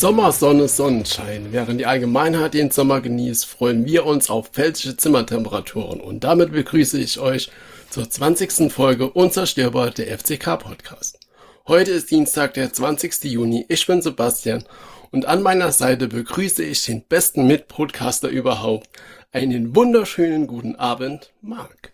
Sommersonne, Sonnenschein. Während die Allgemeinheit den Sommer genießt, freuen wir uns auf pfälzische Zimmertemperaturen. Und damit begrüße ich euch zur 20. Folge Unzerstörbar, der FCK-Podcast. Heute ist Dienstag, der 20. Juni. Ich bin Sebastian und an meiner Seite begrüße ich den besten Mitpodcaster überhaupt. Einen wunderschönen guten Abend, Marc.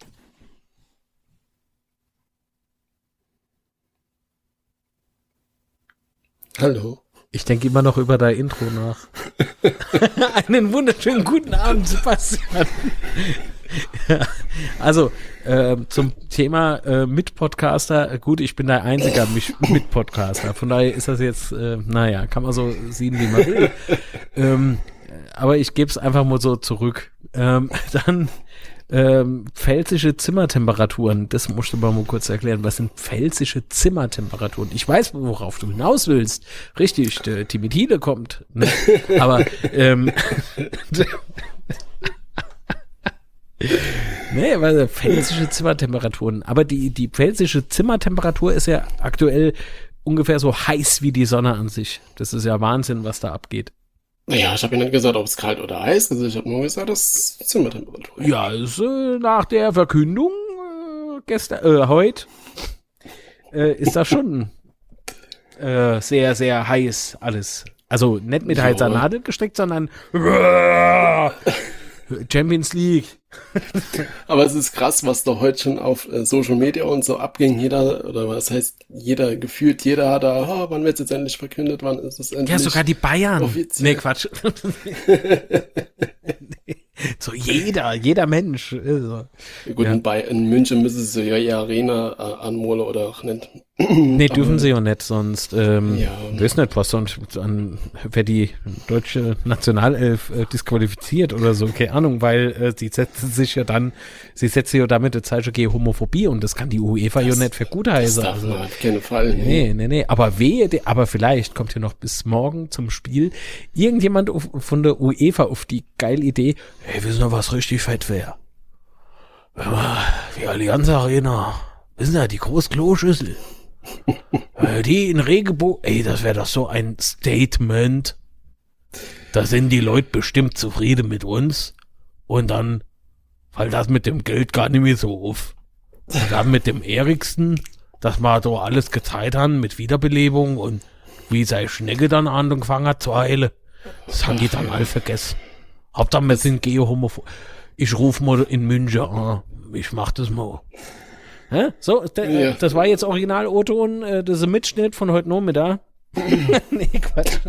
Hallo. Ich denke immer noch über dein Intro nach. Einen wunderschönen guten Abend, Sebastian. Ja, also, zum Thema Mitpodcaster. Gut, ich bin der einzige Mitpodcaster. Von daher ist das jetzt, kann man so sehen, wie man will. Aber ich gebe es einfach mal so zurück. Dann pfälzische Zimmertemperaturen, das musst du mal kurz erklären. Was sind pfälzische Zimmertemperaturen? Ich weiß, worauf du hinaus willst. Richtig, der Timmy Thiele kommt. Ne? Aber weil pfälzische Zimmertemperaturen. Aber die pfälzische Zimmertemperatur ist ja aktuell ungefähr so heiß wie die Sonne an sich. Das ist ja Wahnsinn, was da abgeht. Naja, ich habe ja nicht gesagt, ob es kalt oder heiß ist. Ich habe nur gesagt, das ist Zimmertemperatur. Ja, ist, nach der Verkündung heute ist das schon sehr, sehr heiß alles. Also nicht mit heißer Nadel gesteckt, sondern Champions League. Aber es ist krass, was doch heute schon auf Social Media und so abging. Gefühlt jeder hat da, wann wird es jetzt endlich verkündet, wann ist es endlich? Ja, sogar die Bayern. Offiziell. Nee, Quatsch. So jeder Mensch. So. Gut, ja. In München müssen sie ja die Arena anmalen oder auch nicht. Nee, dürfen sie ja nicht, sonst weiß nicht, was sonst wäre die deutsche Nationalelf disqualifiziert oder so, keine Ahnung, weil sie setzt ja damit ein Zeichen gegen Homophobie und das kann die UEFA ja nicht für gut heißen. Das darf man auf keinen Fall. Nee. Aber vielleicht kommt ja noch bis morgen zum Spiel irgendjemand von der UEFA auf die geile Idee, hey, wissen wir, was richtig fett wäre? Die Allianz Arena, wissen Sie, die Groß-Klo-Schüssel. Die in Regenbogen, das wäre doch so ein Statement. Da sind die Leute bestimmt zufrieden mit uns. Und dann fällt das mit dem Geld gar nicht mehr so auf. Und dann mit dem Eriksen, dass wir da alles gezeigt haben mit Wiederbelebung und wie seine Schnecke dann angefangen hat zu heilen. Das haben die dann alle vergessen. Hauptsache, wir sind geo-homophob. Ich rufe mal in München an. Ich mach das mal. Hä? So, das war jetzt Original O-Ton, das ist ein Mitschnitt von heute Nachmittag. Nee, Quatsch.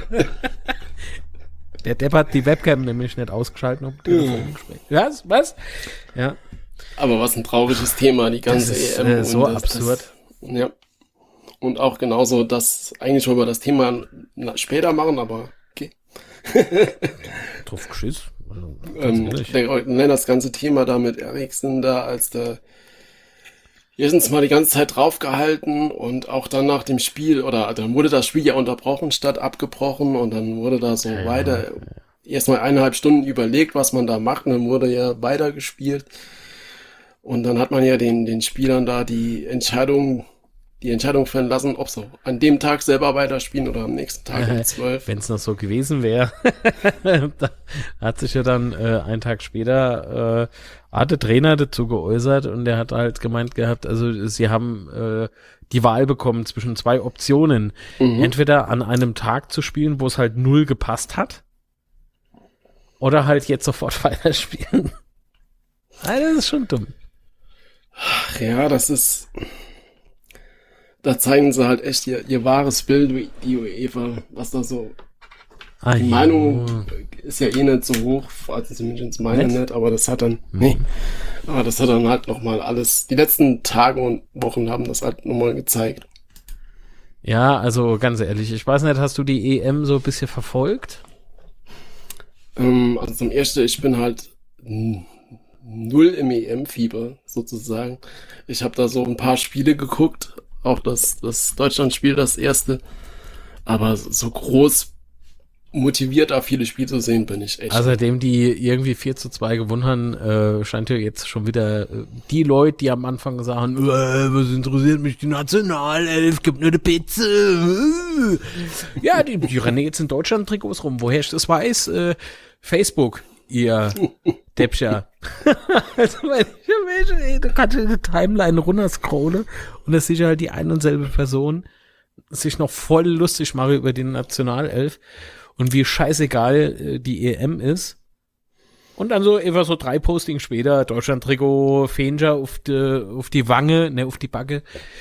Der Depp hat die Webcam nämlich nicht ausgeschaltet. Was? Ja. Aber was ein trauriges Thema, die ganze das ist, EM. So absurd. Ja. Und auch genauso, dass eigentlich wollen wir das Thema später machen, aber okay. Drauf geschiss. Das ganze Thema da mit Eriksen da, als der erstens mal die ganze Zeit draufgehalten und auch dann nach dem Spiel, oder dann wurde das Spiel ja unterbrochen statt abgebrochen und dann wurde da so weiter, erstmal 1,5 Stunden überlegt, was man da macht und dann wurde ja weiter gespielt und dann hat man ja den Spielern da die Entscheidung fällen lassen, ob sie an dem Tag selber weiterspielen oder am nächsten Tag um 12. Wenn es noch so gewesen wäre, da hat sich ja dann einen Tag später hat der Trainer dazu geäußert und der hat halt gemeint gehabt, also sie haben die Wahl bekommen zwischen 2 Optionen. Entweder an einem Tag zu spielen, wo es halt 0 gepasst hat, oder halt jetzt sofort weiterspielen. Das ist schon dumm. Ach ja, da zeigen sie halt echt ihr wahres Bild, die UEFA, was da so. Die Meinung ist ja nicht so hoch, also zumindest meine nicht, aber das hat dann, aber das hat dann halt nochmal alles, die letzten Tage und Wochen haben das halt nochmal gezeigt. Ja, also ganz ehrlich, ich weiß nicht, hast du die EM so ein bisschen verfolgt? Also zum Ersten, ich bin halt null im EM-Fieber sozusagen. Ich habe da so ein paar Spiele geguckt, auch das Deutschland-Spiel, das erste. Aber so groß motiviert, auch viele Spiele zu sehen, bin ich echt. Seitdem die irgendwie 4:2 gewonnen haben, scheint ja jetzt schon wieder die Leute, die am Anfang gesagt haben, was interessiert mich die Nationalelf, gibt nur eine Pizza. Ja, die rennen jetzt in Deutschland Trikots rum. Woher ich das weiß? Facebook, ihr Deppscher. Also, da kannst du eine Timeline runterscrollen und da siehst du halt die ein und selbe Person sich noch voll lustig mache über die Nationalelf und wie scheißegal die EM ist. Und dann so etwa so 3 Postings später, Deutschland-Trikot, Fenja auf die Wange, ne, auf die Backe,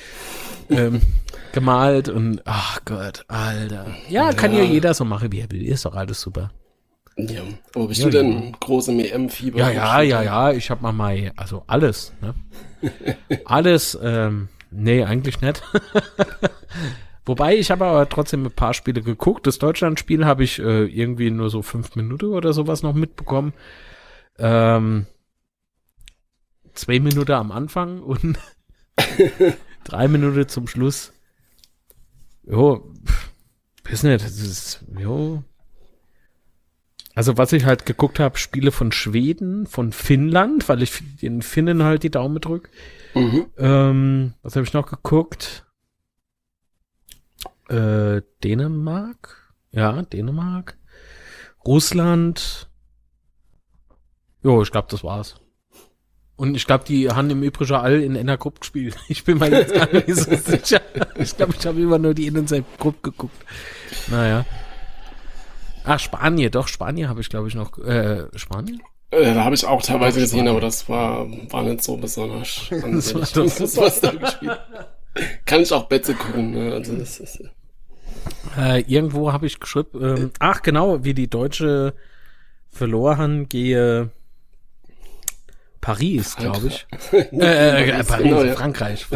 gemalt und, ach Gott, Alter. Ja, kann ja jeder so machen, wie er will. Ist doch alles super. Ja, aber bist du denn großem EM-Fieber? Ja, ich hab mal, also alles, ne? Alles, nee, eigentlich nicht. Wobei, ich habe aber trotzdem ein paar Spiele geguckt. Das Deutschland-Spiel habe ich irgendwie nur so 5 Minuten oder sowas noch mitbekommen. 2 Minuten am Anfang und 3 Minuten zum Schluss. Jo, weiß nicht, das ist, jo. Also was ich halt geguckt habe, Spiele von Schweden, von Finnland, weil ich den Finnen halt die Daumen drück. Was habe ich noch geguckt? Dänemark? Ja, Dänemark. Russland. Jo, ich glaube, das war's. Und ich glaube, die haben im Übrigen alle in einer Gruppe gespielt. Ich bin mir jetzt gar nicht so sicher. Ich glaube, ich habe immer nur die in unserer Gruppe geguckt. Naja. Ach, Spanien, doch, Spanien habe ich, glaube ich, noch. Spanien? Da habe ich auch teilweise gesehen, aber das war nicht so besonders. Das was da gespielt. Kann ich auch Betze gucken. Ne? Also das ist, irgendwo habe ich geschrieben, ach genau, wie die Deutsche verloren haben, gehe Paris, glaube ich. Paris, genau, ja. Frankreich.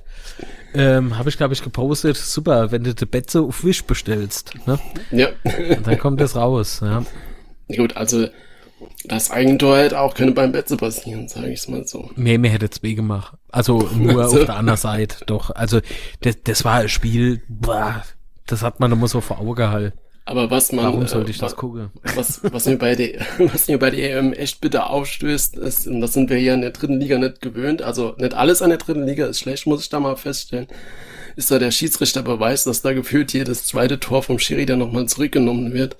Habe ich, glaube ich, gepostet, super, wenn du die Betze auf Wish bestellst. Ne? Ja. Und dann kommt das raus. Ja. Gut, also das Eigentor hätte auch können beim Betze passieren, sage ich es mal so. Nee, mir hätte es weh gemacht. Also nur auf der anderen Seite, doch. Also das war ein Spiel, das hat man immer so vor Augen gehalten. Aber warum sollte ich das gucken? Was mir bei der EM echt bitter aufstößt, ist, und das sind wir hier in der dritten Liga nicht gewöhnt, also nicht alles an der dritten Liga ist schlecht, muss ich da mal feststellen, ist da der Schiedsrichterbeweis, dass da gefühlt jedes zweite Tor vom Schiri dann nochmal zurückgenommen wird.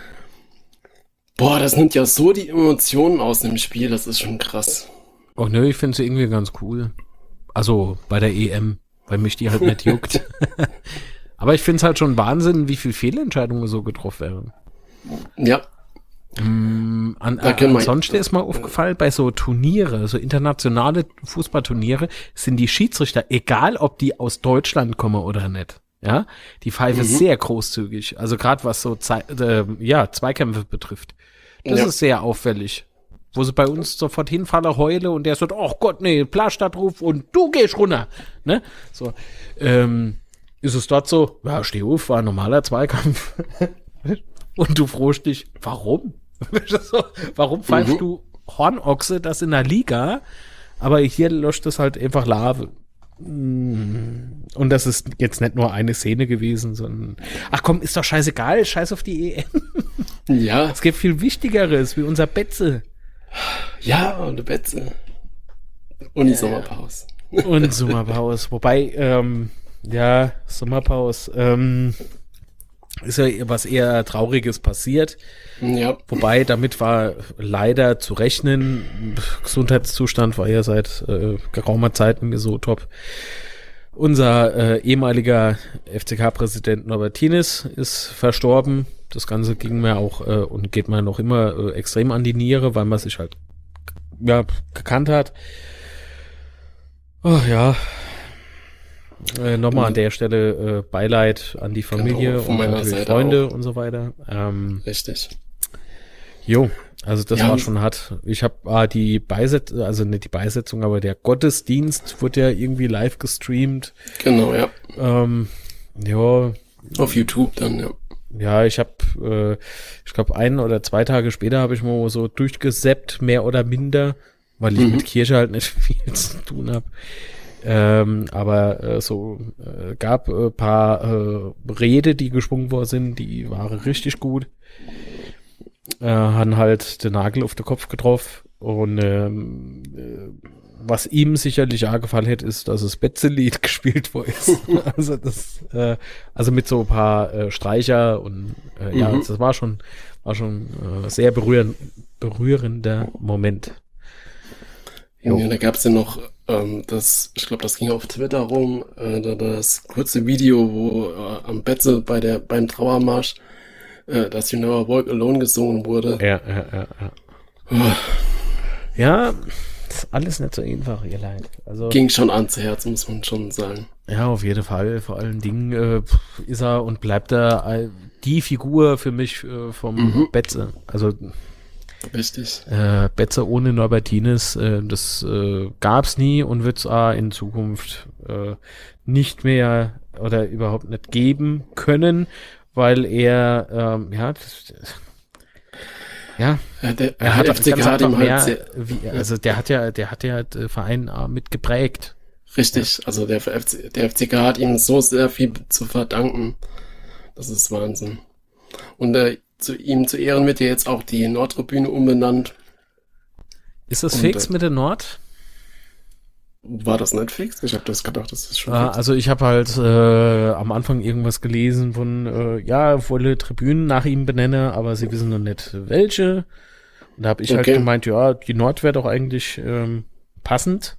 Boah, das nimmt ja so die Emotionen aus dem Spiel, das ist schon krass. Oh nö, ich finde es irgendwie ganz cool. Also bei der EM, weil mich die halt nicht juckt. Aber ich finde es halt schon Wahnsinn, wie viele Fehlentscheidungen so getroffen werden. Ja. Ansonsten ist mal aufgefallen, bei so Turniere, so internationale Fußballturniere, sind die Schiedsrichter, egal ob die aus Deutschland kommen oder nicht, ja, die pfeifen sehr großzügig. Also gerade was so Zweikämpfe betrifft. Das ist sehr auffällig. Wo sie bei uns sofort hinfallen, heule und der sagt, oh Gott, nee, Plastadt-Ruf und du gehst runter. Ne? So, ist es dort so, ja, steh auf, war ein normaler Zweikampf. Und du frohst dich, warum? Warum pfeifst du Hornochse, das in der Liga, aber hier löscht es halt einfach Lave. Und das ist jetzt nicht nur eine Szene gewesen, sondern, ach komm, ist doch scheißegal, scheiß auf die EM. Ja. Es gibt viel Wichtigeres, wie unser Betze. Ja, und eine Betze. Und die Sommerpause. Und Sommerpause. Wobei, Sommerpause, ist ja was eher Trauriges passiert. Ja. Wobei, damit war leider zu rechnen. Gesundheitszustand war ja seit geraumer Zeit nicht mehr so top. Unser ehemaliger FCK-Präsident Norbert Tienes ist verstorben. Das Ganze ging mir auch und geht mir noch immer extrem an die Niere, weil man sich halt gekannt hat. Oh ja. Nochmal an der Stelle Beileid an die Familie und natürlich Freunde auch. Und so weiter. Richtig. Jo, also das war schon hart. Ich habe die Beisetzung, also nicht die Beisetzung, aber der Gottesdienst wurde ja irgendwie live gestreamt. Genau, ja. Ja. Auf YouTube dann, ja. Ja, ich habe, ich glaube 1 oder 2 Tage später habe ich mal so durchgesappt, mehr oder minder, weil ich mit Kirche halt nicht viel zu tun habe. Aber gab ein paar Rede, die geschwungen worden sind, die waren richtig gut. Haben halt den Nagel auf den Kopf getroffen. Und was ihm sicherlich auch gefallen hätte, ist, dass das Betze-Lied gespielt worden ist. Also mit so ein paar Streicher und ja, das war schon sehr berührender Moment. Ja, da gab es ja noch ich glaube, das ging auf Twitter rum, das kurze Video, wo am Betze beim Trauermarsch das You Never Walk Alone gesungen wurde. Ja. Ja, ist alles nicht so einfach, ihr Leid. Also, ging schon ans Herz, muss man schon sagen. Ja, auf jeden Fall. Vor allen Dingen ist er und bleibt er die Figur für mich vom Betze. Also richtig. Betze ohne Norbertines, das gab's nie und wird's in Zukunft nicht mehr oder überhaupt nicht geben können, weil er der FCK hat ihm halt der hat ja den Verein mitgeprägt. Richtig, ja. Also der FCK hat ihm so sehr viel zu verdanken. Das ist Wahnsinn. Und zu Ehren wird ja jetzt auch die Nordtribüne umbenannt. Ist das fix mit der Nord? War das nicht fix? Ich habe das gedacht, das ist schon fix. Also ich habe halt am Anfang irgendwas gelesen von, wolle Tribünen nach ihm benennen, aber sie wissen noch nicht welche. Und da habe ich halt gemeint, ja, die Nord wäre doch eigentlich passend.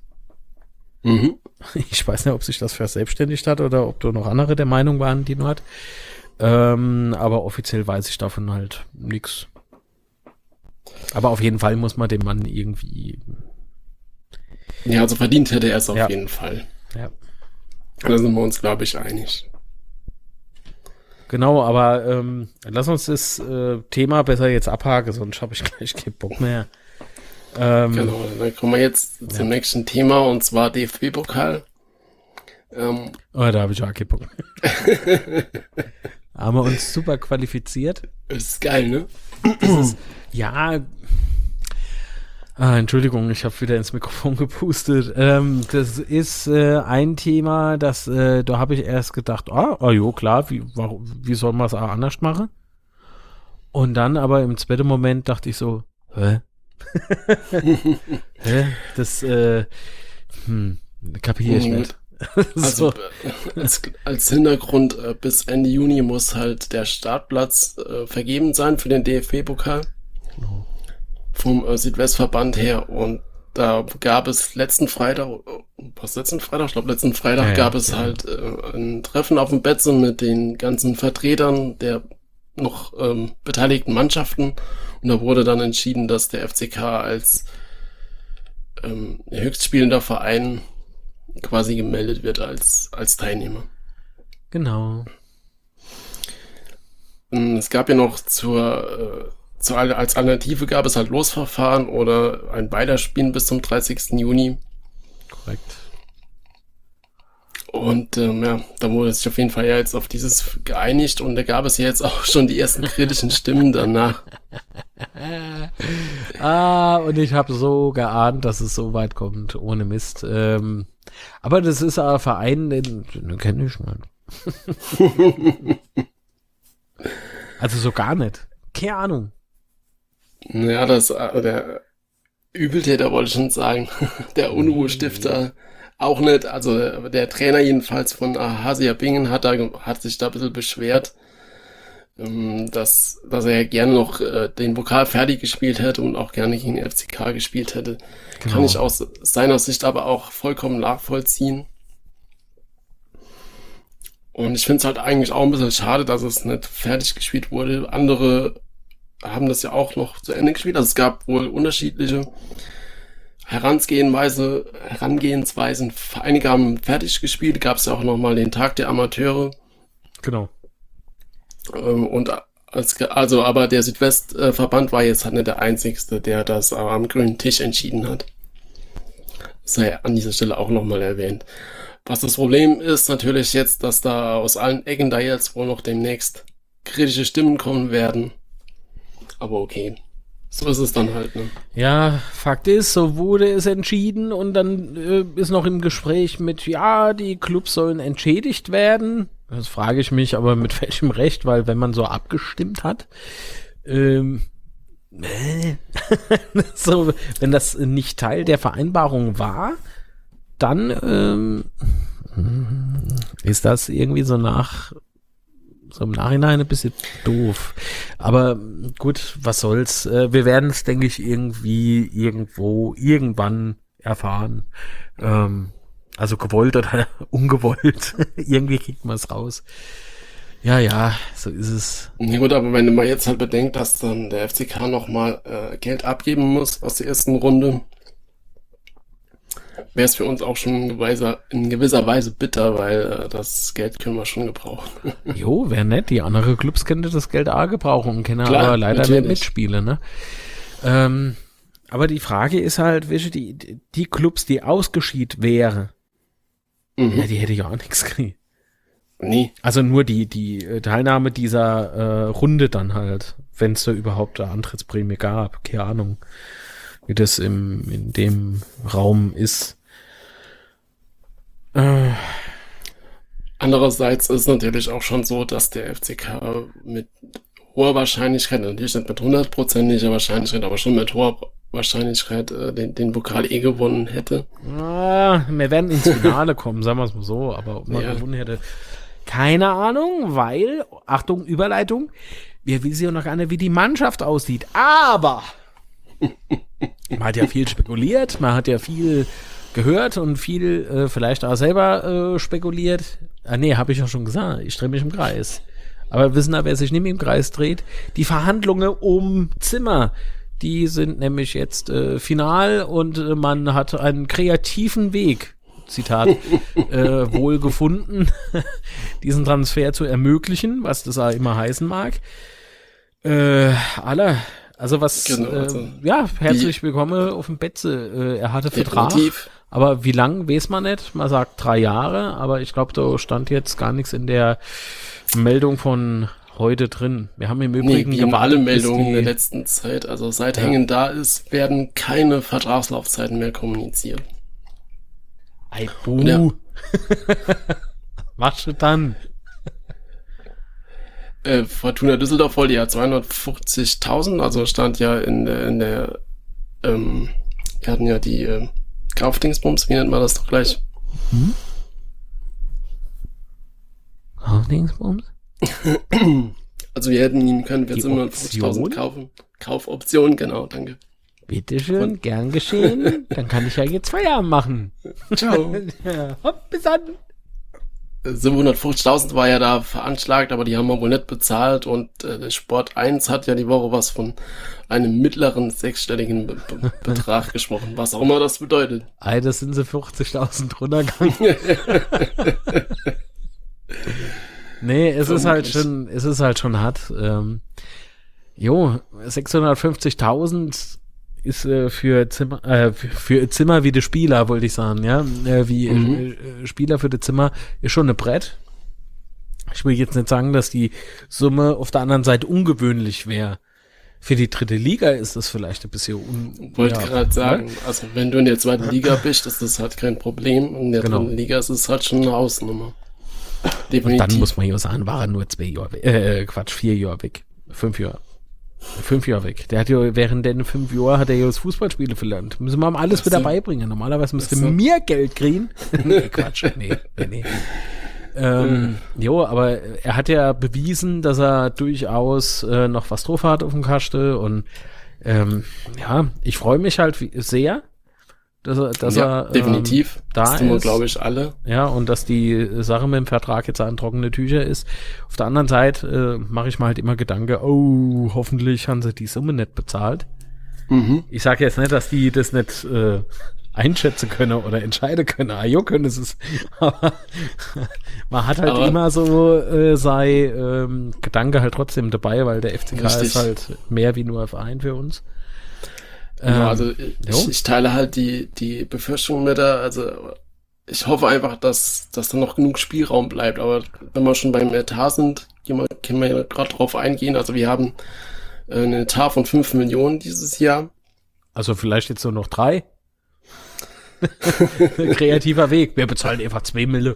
Ich weiß nicht, ob sich das verselbstständigt hat oder ob da noch andere der Meinung waren, die Nord. Aber offiziell weiß ich davon halt nichts. Aber auf jeden Fall muss man dem Mann irgendwie... Ja, also verdient hätte er es auf jeden Fall. Ja. Da sind wir uns, glaube ich, einig. Genau, aber lass uns das Thema besser jetzt abhaken, sonst habe ich gleich keinen Bock mehr. Genau, dann kommen wir jetzt zum nächsten Thema, und zwar DFB-Pokal. Da habe ich auch keinen Bock. Haben wir uns super qualifiziert. Ist geil, ne? Entschuldigung, ich habe wieder ins Mikrofon gepustet. Das ist ein Thema, da habe ich erst gedacht, jo, klar, wie soll man es auch anders machen? Und dann aber im zweiten Moment dachte ich so, hä? Das kapiere ich nicht. Also als Hintergrund, bis Ende Juni muss halt der Startplatz vergeben sein für den DFB-Pokal. Genau. Vom Südwestverband her, und da gab es letzten Freitag gab es halt ein Treffen auf dem Betze mit den ganzen Vertretern der noch beteiligten Mannschaften, und da wurde dann entschieden, dass der FCK als höchstspielender Verein quasi gemeldet wird als Teilnehmer. Genau. Es gab ja noch als Alternative gab es halt Losverfahren oder ein Weiterspielen bis zum 30. Juni. Korrekt. Und da wurde sich auf jeden Fall ja jetzt auf dieses geeinigt, und da gab es ja jetzt auch schon die ersten kritischen Stimmen danach. Und ich habe so geahnt, dass es so weit kommt, ohne Mist. Aber das ist ein Verein, den kenne ich nicht. Also so gar nicht. Keine Ahnung. Ja, der Übeltäter wollte ich schon sagen. Der Unruhestifter auch nicht. Also der Trainer jedenfalls von Hasia Bingen hat sich da ein bisschen beschwert, dass er ja gerne noch den Pokal fertig gespielt hätte und auch gerne gegen den FCK gespielt hätte. Genau. Kann ich aus seiner Sicht aber auch vollkommen nachvollziehen. Und ich finde es halt eigentlich auch ein bisschen schade, dass es nicht fertig gespielt wurde. Andere haben das ja auch noch zu Ende gespielt. Also es gab wohl unterschiedliche Herangehensweisen. Einige haben fertig gespielt. Gab es ja auch nochmal den Tag der Amateure. Genau. Aber der Südwestverband war jetzt halt nicht der Einzigste, der das am grünen Tisch entschieden hat. Das sei an dieser Stelle auch nochmal erwähnt. Was das Problem ist natürlich jetzt, dass da aus allen Ecken da jetzt wohl noch demnächst kritische Stimmen kommen werden. Aber okay. So ist es dann halt, ne? Ja, Fakt ist, so wurde es entschieden und dann ist noch im Gespräch mit, ja, die Clubs sollen entschädigt werden. Das frage ich mich, aber mit welchem Recht, weil wenn man so abgestimmt hat, so, wenn das nicht Teil der Vereinbarung war, dann ist das irgendwie so im Nachhinein ein bisschen doof. Aber gut, was soll's. Wir werden es, denke ich, irgendwann erfahren. Also gewollt oder ungewollt. Irgendwie kriegt man es raus. Ja, so ist es. Ja gut, aber wenn man jetzt halt bedenkt, dass dann der FCK nochmal Geld abgeben muss aus der ersten Runde, wäre es für uns auch schon in gewisser Weise bitter, weil das Geld können wir schon gebrauchen. Jo, wäre nett. Die anderen Clubs könnten das Geld auch gebrauchen und können Klar, aber leider natürlich nicht mitspielen. Ne? Aber die Frage ist halt, welche die Clubs, die ausgeschieden wären, ja, die hätte ja auch nichts gekriegt. Nee. Also nur die Teilnahme dieser Runde dann halt, wenn es da überhaupt eine Antrittsprämie gab. Keine Ahnung, wie das in dem Raum ist. Andererseits ist es natürlich auch schon so, dass der FCK mit hoher Wahrscheinlichkeit, natürlich nicht mit 100%iger Wahrscheinlichkeit, aber schon mit hoher Wahrscheinlichkeit den Pokal gewonnen hätte. Wir werden ins Finale kommen, sagen wir es mal so, aber ob man gewonnen hätte, keine Ahnung, weil, Achtung, Überleitung, wir wissen ja noch gar nicht, wie die Mannschaft aussieht, aber man hat ja viel spekuliert, man hat ja viel gehört und viel vielleicht auch selber spekuliert. Nee, habe ich ja schon gesagt, ich drehe mich im Kreis. Aber wissen wir, wer sich nicht mehr im Kreis dreht? Die Verhandlungen um Zimmer, die sind nämlich jetzt final und man hat einen kreativen Weg, Zitat, wohl gefunden, diesen Transfer zu ermöglichen, was das auch immer heißen mag. Also was, Genau, ja, herzlich willkommen auf dem Betze. Er hatte Vertrag, definitiv. aber wie lang, weiß man nicht. Man sagt 3 Jahre, aber ich glaube, da stand jetzt gar nichts in der Meldung von heute drin. Wir haben im Übrigen wie alle bis Meldungen in der letzten Zeit, also seit Hängen da ist, werden keine Vertragslaufzeiten mehr kommuniziert. Ei, buh. Was du dann? Fortuna Düsseldorf wollte ja 250.000, also stand ja in der wir hatten ja die Kaufdingsbums, wie nennt man das doch gleich? Kaufdingsbums? Also wir hätten ihn können für Die 750.000 kaufen. Kaufoption, genau, danke. Bitteschön, gern geschehen. Dann kann ich ja jetzt Feierabend machen. Ciao. Ja, hopp, bis dann. 750.000 war ja da veranschlagt, aber die haben wir wohl nicht bezahlt und der Sport 1 hat ja die Woche was von einem mittleren sechsstelligen Betrag gesprochen, was auch immer das bedeutet. Ey, das sind sie 50.000 runtergegangen. Nee, es ist halt schon hart. 650.000 ist für Zimmer wie die Spieler, wollte ich sagen, ja. Spieler für die Zimmer ist schon ein Brett. Ich will jetzt nicht sagen, dass die Summe auf der anderen Seite ungewöhnlich wäre. Für die dritte Liga ist das vielleicht ein bisschen Wollte gerade sagen, also wenn du in der zweiten Liga bist, ist das halt kein Problem. In der dritten Liga ist es halt schon eine Hausnummer. Definitiv. Und dann muss man ja sagen, war er nur 4 Jahre weg. 5 Jahre. 5 Jahre weg. Der hat ja während den 5 Jahren hat er ja das Fußballspielen verlernt. Müssen wir ihm alles wieder beibringen. Normalerweise müsste mir Geld kriegen. Nee, Quatsch. Nee. Aber er hat ja bewiesen, dass er durchaus noch was drauf hat auf dem Kasten und ich freue mich halt sehr, dass er definitiv. Da das tun wir, ist, glaube ich, alle. Ja, und dass die Sache mit dem Vertrag jetzt an trockene Tücher ist. Auf der anderen Seite mache ich mir halt immer Gedanken, hoffentlich haben sie die Summe nicht bezahlt. Ich sage jetzt nicht, dass die das nicht einschätzen können oder entscheiden können. Können es. Aber man hat halt immer so sei Gedanke halt trotzdem dabei, weil der FCK ist halt mehr wie nur ein Verein für uns. Also ich teile halt die Befürchtung mit also ich hoffe einfach, dass da noch genug Spielraum bleibt, aber wenn wir schon beim Etat sind, können wir ja gerade drauf eingehen, also wir haben einen Etat von 5 Millionen dieses Jahr. Also vielleicht jetzt nur noch 3. Kreativer Weg. Wir bezahlen einfach 2 Mille.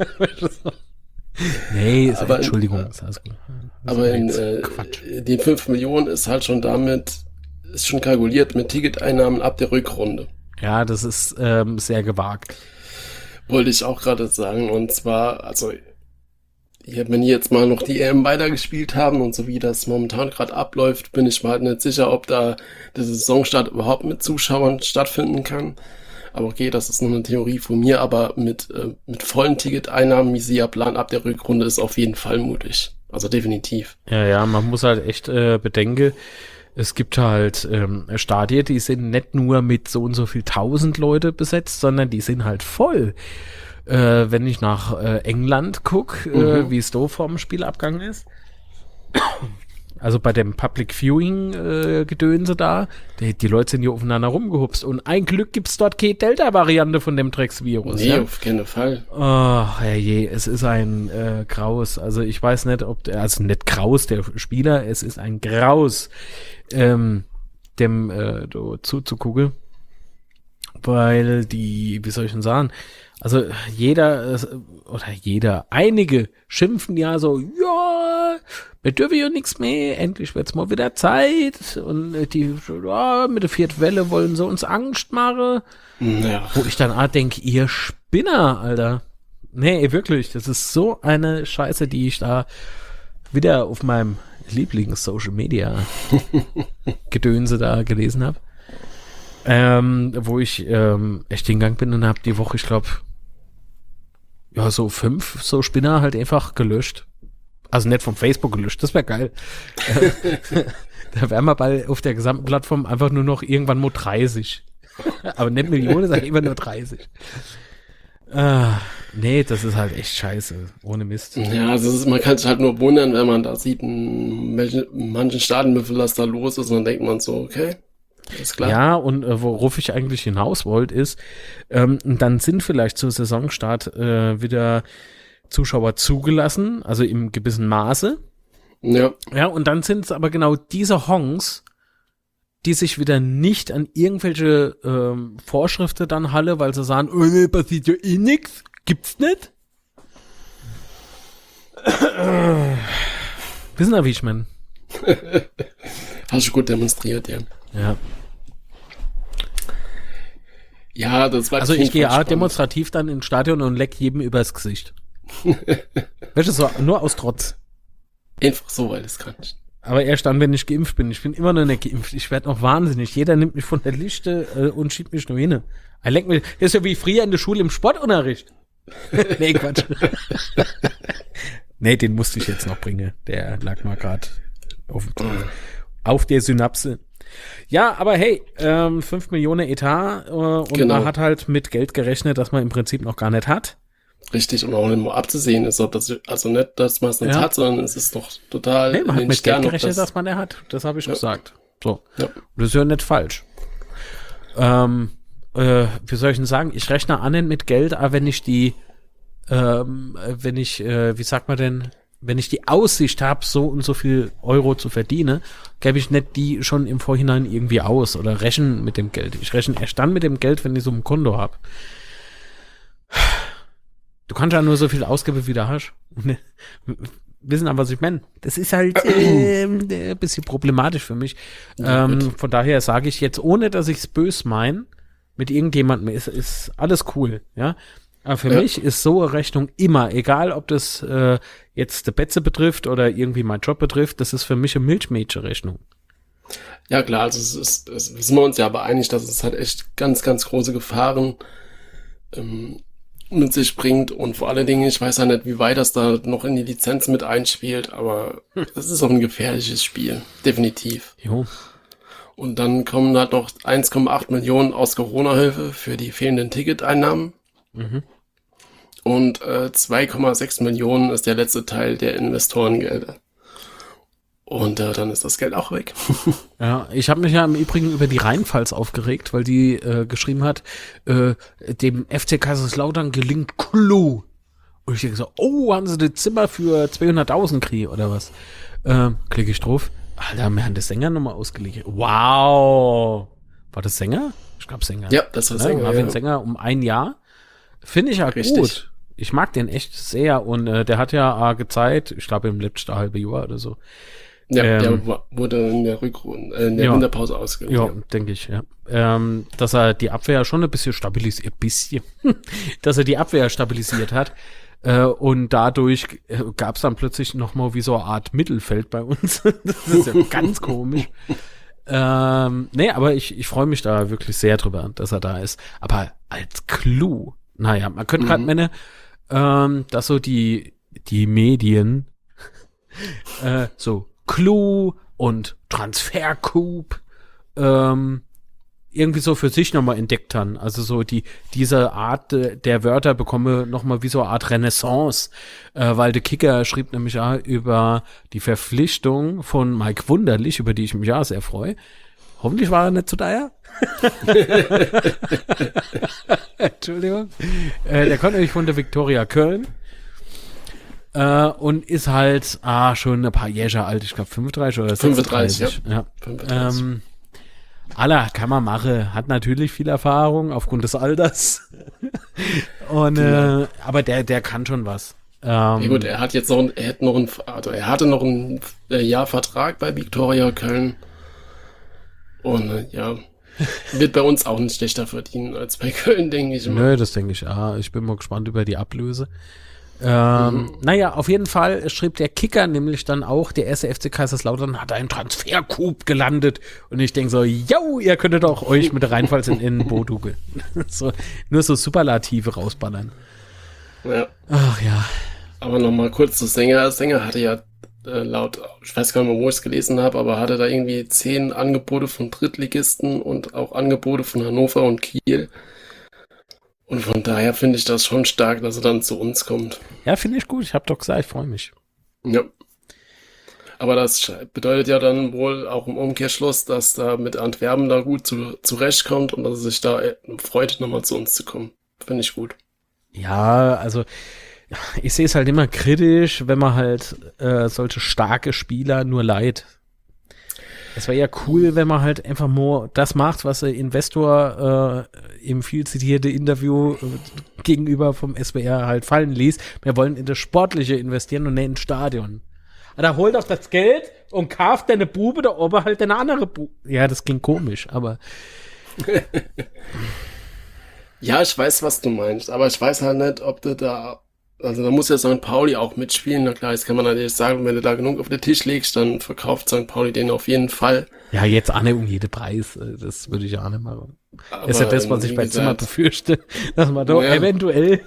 Nee, aber Entschuldigung. Ist alles gut. Aber in die 5 Millionen ist halt schon ist schon kalkuliert mit Ticketeinnahmen ab der Rückrunde. Ja, das ist sehr gewagt. Wollte ich auch gerade sagen. Und zwar, also, wenn die jetzt mal noch die EM weitergespielt haben und so wie das momentan gerade abläuft, bin ich mir halt nicht sicher, ob da der Saisonstart überhaupt mit Zuschauern stattfinden kann. Aber okay, das ist nur eine Theorie von mir, aber mit vollen Ticketeinnahmen, wie sie ja planen, ab der Rückrunde ist auf jeden Fall mutig. Also definitiv. Ja, man muss halt echt bedenken, es gibt halt Stadien, die sind nicht nur mit so und so viel 1000 Leute besetzt, sondern die sind halt voll. Wenn ich nach England gucke, wie es da vorm Spielabgang ist, also bei dem Public Viewing Gedönse da, die Leute sind hier aufeinander rumgehupst und ein Glück gibt's dort keine Delta-Variante von dem Drecksvirus. Nee, ja? auf keinen Fall. Oh, herrje, es ist ein Graus. Also ich weiß nicht, also nicht Graus, der Spieler, es ist ein Graus, dem zuzugucken, weil wie soll ich denn sagen, also einige schimpfen ja so, ja, wir dürfen ja nichts mehr, endlich wird's mal wieder Zeit und mit der 4. Welle wollen sie uns Angst machen. Ja. Wo ich dann denke, ihr Spinner, Alter. Nee, wirklich, das ist so eine Scheiße, die ich da wieder auf meinem Lieblings-Social-Media-Gedönse da gelesen habe. Wo ich echt hingegangen bin und habe die Woche, ich glaube, ja, so 5 so Spinner halt einfach gelöscht. Also nicht vom Facebook gelöscht, das wäre geil. Da wären wir bald auf der gesamten Plattform einfach nur noch irgendwann mal 30. Aber nicht Millionen, sag ich immer nur 30. Nee, das ist halt echt scheiße, ohne Mist. Ja, also man kann sich halt nur wundern, wenn man da sieht, in manchen Staaten, wie viel das da los ist, und dann denkt man so, okay, ist klar. Ja, und worauf ich eigentlich hinaus wollte, ist, dann sind vielleicht zum Saisonstart wieder Zuschauer zugelassen, also im gewissen Maße. Ja. Ja, und dann sind es aber genau diese Honks, die sich wieder nicht an irgendwelche Vorschriften dann halle, weil sie sagen, oh ne, passiert ja eh nix, gibt's nicht. Wissen Sie, wie ich meine? Hast du gut demonstriert, ja. Ja. Ja, das war also ich gehe demonstrativ dann ins Stadion und leck jedem übers Gesicht. Weißt du, so, nur aus Trotz. Einfach so, weil es kann. Aber erst dann, wenn ich geimpft bin. Ich bin immer noch nicht geimpft. Ich werde noch wahnsinnig. Jeder nimmt mich von der Liste und schiebt mich nur hin. Er lenkt mich. Das ist ja wie früher in der Schule im Sportunterricht. Nee, Quatsch. Nee, den musste ich jetzt noch bringen. Der lag mal gerade auf der Synapse. Ja, aber hey, 5 Millionen Etat und Genau. Man hat halt mit Geld gerechnet, das man im Prinzip noch gar nicht hat. Richtig, und auch nicht mal abzusehen ist, ob das, also nicht, dass man es nicht hat, sondern es ist doch total Nee, man hat in den mit Geld Sternen, ob gerechnet, dass man er hat. Das habe ich gesagt. So. Ja. Das ist ja nicht falsch. Wie soll ich denn sagen? Ich rechne an mit Geld, aber wenn ich wie sagt man denn, wenn ich die Aussicht habe, so und so viel Euro zu verdienen, gebe ich nicht die schon im Vorhinein irgendwie aus oder rechnen mit dem Geld. Ich rechne erst dann mit dem Geld, wenn ich so ein Konto habe. Du kannst ja nur so viel ausgeben, wie du hast. Wissen aber, was ich meine. Das ist halt ein bisschen problematisch für mich. Von daher sage ich jetzt, ohne dass ich es böse meine, mit irgendjemandem ist alles cool, ja. Aber für mich ist so eine Rechnung immer, egal ob das jetzt der Betze betrifft oder irgendwie meinen Job betrifft, das ist für mich eine Milchmädchen-Rechnung. Ja klar, also es sind wir uns ja aber einig, dass es halt echt ganz, ganz große Gefahren mit sich bringt, und vor allen Dingen, ich weiß ja nicht, wie weit das da noch in die Lizenz mit einspielt, aber es ist auch ein gefährliches Spiel, definitiv. Jo. Und dann kommen halt noch 1,8 Millionen aus Corona-Hilfe für die fehlenden Ticketeinnahmen. Und 2,6 Millionen ist der letzte Teil der Investorengelder. Und dann ist das Geld auch weg. Ja, ich habe mich ja im Übrigen über die Rheinpfalz aufgeregt, weil die geschrieben hat, dem FC Kaiserslautern gelingt Clou. Und ich denke so, oh, haben sie das Zimmer für 200.000 kriegen oder was? Klicke ich drauf. Alter, wir haben den Sänger nochmal ausgelegt. Wow. War das Sänger? Ich glaube Sänger. Ja, das war Sänger. Marvin Sänger um 1 Jahr. Finde ich ja Richtig. gut. Ich mag den echt sehr. Und der hat ja gezeigt, ich glaube im letzten halben Jahr oder so. Ja, der wurde in der Rückrunde, in der Winterpause ausgelegt. Ja, denke ich, ja. Dass er die Abwehr schon ein bisschen dass er die Abwehr stabilisiert hat. Und dadurch gab es dann plötzlich nochmal wie so eine Art Mittelfeld bei uns. Das ist ja ganz komisch. Nee, aber ich freue mich da wirklich sehr drüber, dass er da ist. Aber als Clou, naja, man könnte gerade meinen, dass so die Medien so Clou und Transfercoup irgendwie so für sich nochmal entdeckt haben. Also so diese Art der Wörter bekomme nochmal wie so eine Art Renaissance, weil der Kicker schrieb nämlich ja über die Verpflichtung von Mike Wunderlich, über die ich mich ja sehr freue. Hoffentlich war er nicht zu teuer. Entschuldigung. Der kommt nämlich von der Viktoria Köln. Und ist halt schon ein paar Jährchen alt, ich glaube 35 oder 36. 35, ja. 35. Aller kann man machen, hat natürlich viel Erfahrung aufgrund des Alters. Und aber der kann schon was. Ja gut, er hatte noch ein Jahr Vertrag bei Viktoria Köln. Und wird bei uns auch nicht schlechter verdienen als bei Köln, denke ich mal. Nö, das denke ich. Ich bin mal gespannt über die Ablöse. Naja, auf jeden Fall schrieb der Kicker nämlich dann auch, der erste FC Kaiserslautern hat einen Transfercoup gelandet. Und ich denke so, yo, ihr könntet auch euch mit reinfalls in Boduge. So, nur so Superlative rausballern. Ja. Ach ja. Aber nochmal kurz zu Sänger. Sänger hatte ja laut, ich weiß gar nicht mehr, wo ich es gelesen habe, aber hatte da irgendwie 10 Angebote von Drittligisten und auch Angebote von Hannover und Kiel. Und von daher finde ich das schon stark, dass er dann zu uns kommt. Ja, finde ich gut. Ich habe doch gesagt, ich freue mich. Ja. Aber das bedeutet ja dann wohl auch im Umkehrschluss, dass da mit Antwerpen da gut zurechtkommt und dass er sich da freut, nochmal zu uns zu kommen. Finde ich gut. Ja, also ich sehe es halt immer kritisch, wenn man halt solche starke Spieler nur leiht. Es wäre ja cool, wenn man halt einfach nur das macht, was der Investor im viel zitierte Interview gegenüber vom SWR halt fallen ließ. Wir wollen in das Sportliche investieren und nicht ins Stadion. Da holt doch das Geld und kauft deine Bube da oben halt eine andere Bube. Ja, das klingt komisch, aber Ja, ich weiß, was du meinst, aber ich weiß halt nicht, ob du da, also da muss ja St. Pauli auch mitspielen. Na klar, das kann man natürlich sagen, wenn du da genug auf den Tisch legst, dann verkauft St. Pauli den auf jeden Fall. ja, jetzt auch nicht um jeden Preis. Das würde ich ja auch nicht machen. Aber, Das ist ja das, was ich wie bei Zimmer gesagt, befürchte, dass man da eventuell.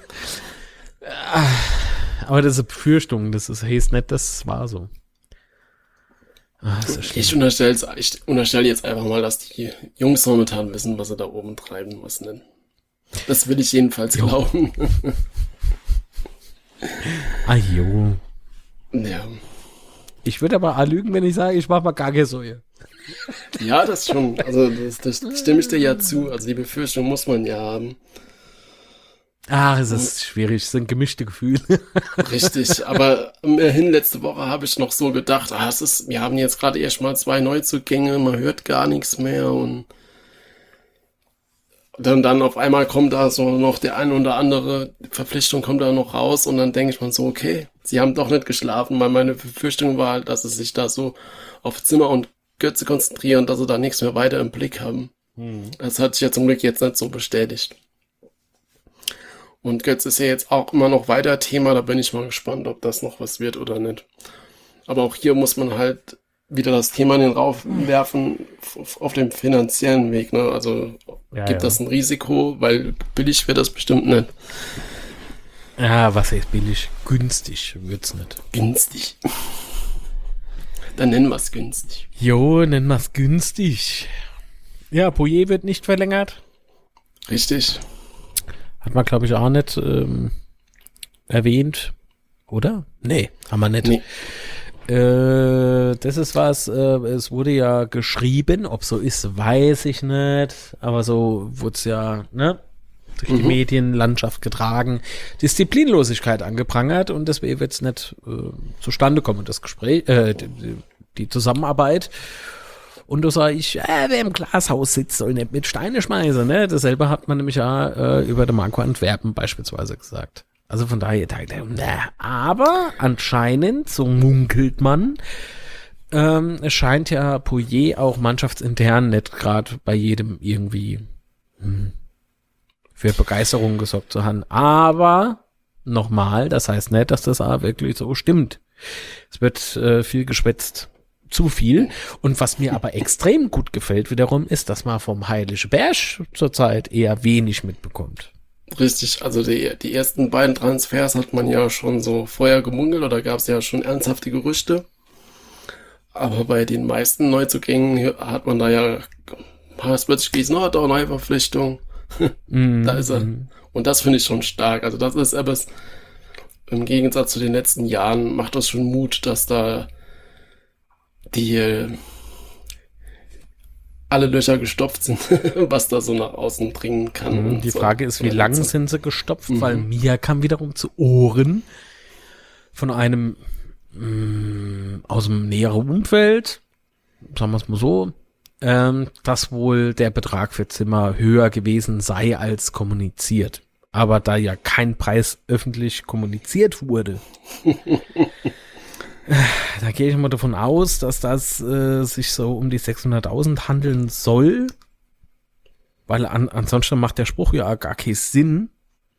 Aber das ist eine Befürchtung, das heißt nicht, das war so. Das ist Ich unterstelle jetzt einfach mal, dass die Jungs momentan wissen, was sie da oben treiben müssen. Das will ich jedenfalls glauben. Jo. Ja. Ich würde aber auch lügen, wenn ich sage, ich mache mal gar keine Säue. Ja, das schon. Also das stimme ich dir ja zu. Also die Befürchtung muss man ja haben. Es ist schwierig, es sind gemischte Gefühle. Richtig, aber immerhin letzte Woche habe ich noch so gedacht, wir haben jetzt gerade erst mal 2 Neuzugänge, man hört gar nichts mehr und dann auf einmal kommt da so noch der ein oder andere Verpflichtung kommt da noch raus und dann denke ich mir so, okay, sie haben doch nicht geschlafen, weil meine Befürchtung war halt, dass sie sich da so auf Zimmer und Götze konzentrieren, dass sie da nichts mehr weiter im Blick haben. Das hat sich ja zum Glück jetzt nicht so bestätigt. Und Götze ist ja jetzt auch immer noch weiter Thema, da bin ich mal gespannt, ob das noch was wird oder nicht. Aber auch hier muss man halt wieder das Thema in den Raum werfen auf dem finanziellen Weg, ne? Also gibt das ein Risiko, weil billig wird das bestimmt nicht. Ja, was heißt billig? Günstig wird's nicht. Günstig. Dann nennen wir es günstig. Jo, nennen wir es günstig. Ja, Poirier wird nicht verlängert. Richtig. Hat man, glaube ich, auch nicht erwähnt. Oder? Nee, haben wir nicht. Nee. Das ist was, es wurde ja geschrieben, ob so ist, weiß ich nicht, aber so wurde es ja, ne, durch die Medienlandschaft getragen, Disziplinlosigkeit angeprangert und deswegen wird es nicht zustande kommen, das Gespräch, die Zusammenarbeit. Und da sage ich, wer im Glashaus sitzt, soll nicht mit Steine schmeißen. Ne? Dasselbe hat man nämlich ja über den Marco Antwerpen beispielsweise gesagt. Also von daher, aber anscheinend, so munkelt man, es scheint ja Pouillet auch mannschaftsintern nicht gerade bei jedem irgendwie für Begeisterung gesorgt zu haben. Aber nochmal, das heißt nicht, dass das auch wirklich so stimmt. Es wird viel geschwätzt. Zu viel. Und was mir aber extrem gut gefällt wiederum, ist, dass man vom Heilige Berg zurzeit eher wenig mitbekommt. Richtig, also die ersten beiden Transfers hat man ja schon so vorher gemunkelt oder gab es ja schon ernsthafte Gerüchte. Aber bei den meisten Neuzugängen hat man da ja, es wird sich gießen, doch neue Verpflichtung. Da ist er. Und das finde ich schon stark. Also das ist etwas, im Gegensatz zu den letzten Jahren, macht das schon Mut, dass da die alle Löcher gestopft sind, was da so nach außen dringen kann. Die Frage ist, wie lang sind sie gestopft? Weil mir kam wiederum zu Ohren von einem aus dem näheren Umfeld, sagen wir es mal so, dass wohl der Betrag für Zimmer höher gewesen sei als kommuniziert. Aber da ja kein Preis öffentlich kommuniziert wurde, da gehe ich mal davon aus, dass das sich so um die 600.000 handeln soll, weil ansonsten macht der Spruch ja gar keinen Sinn.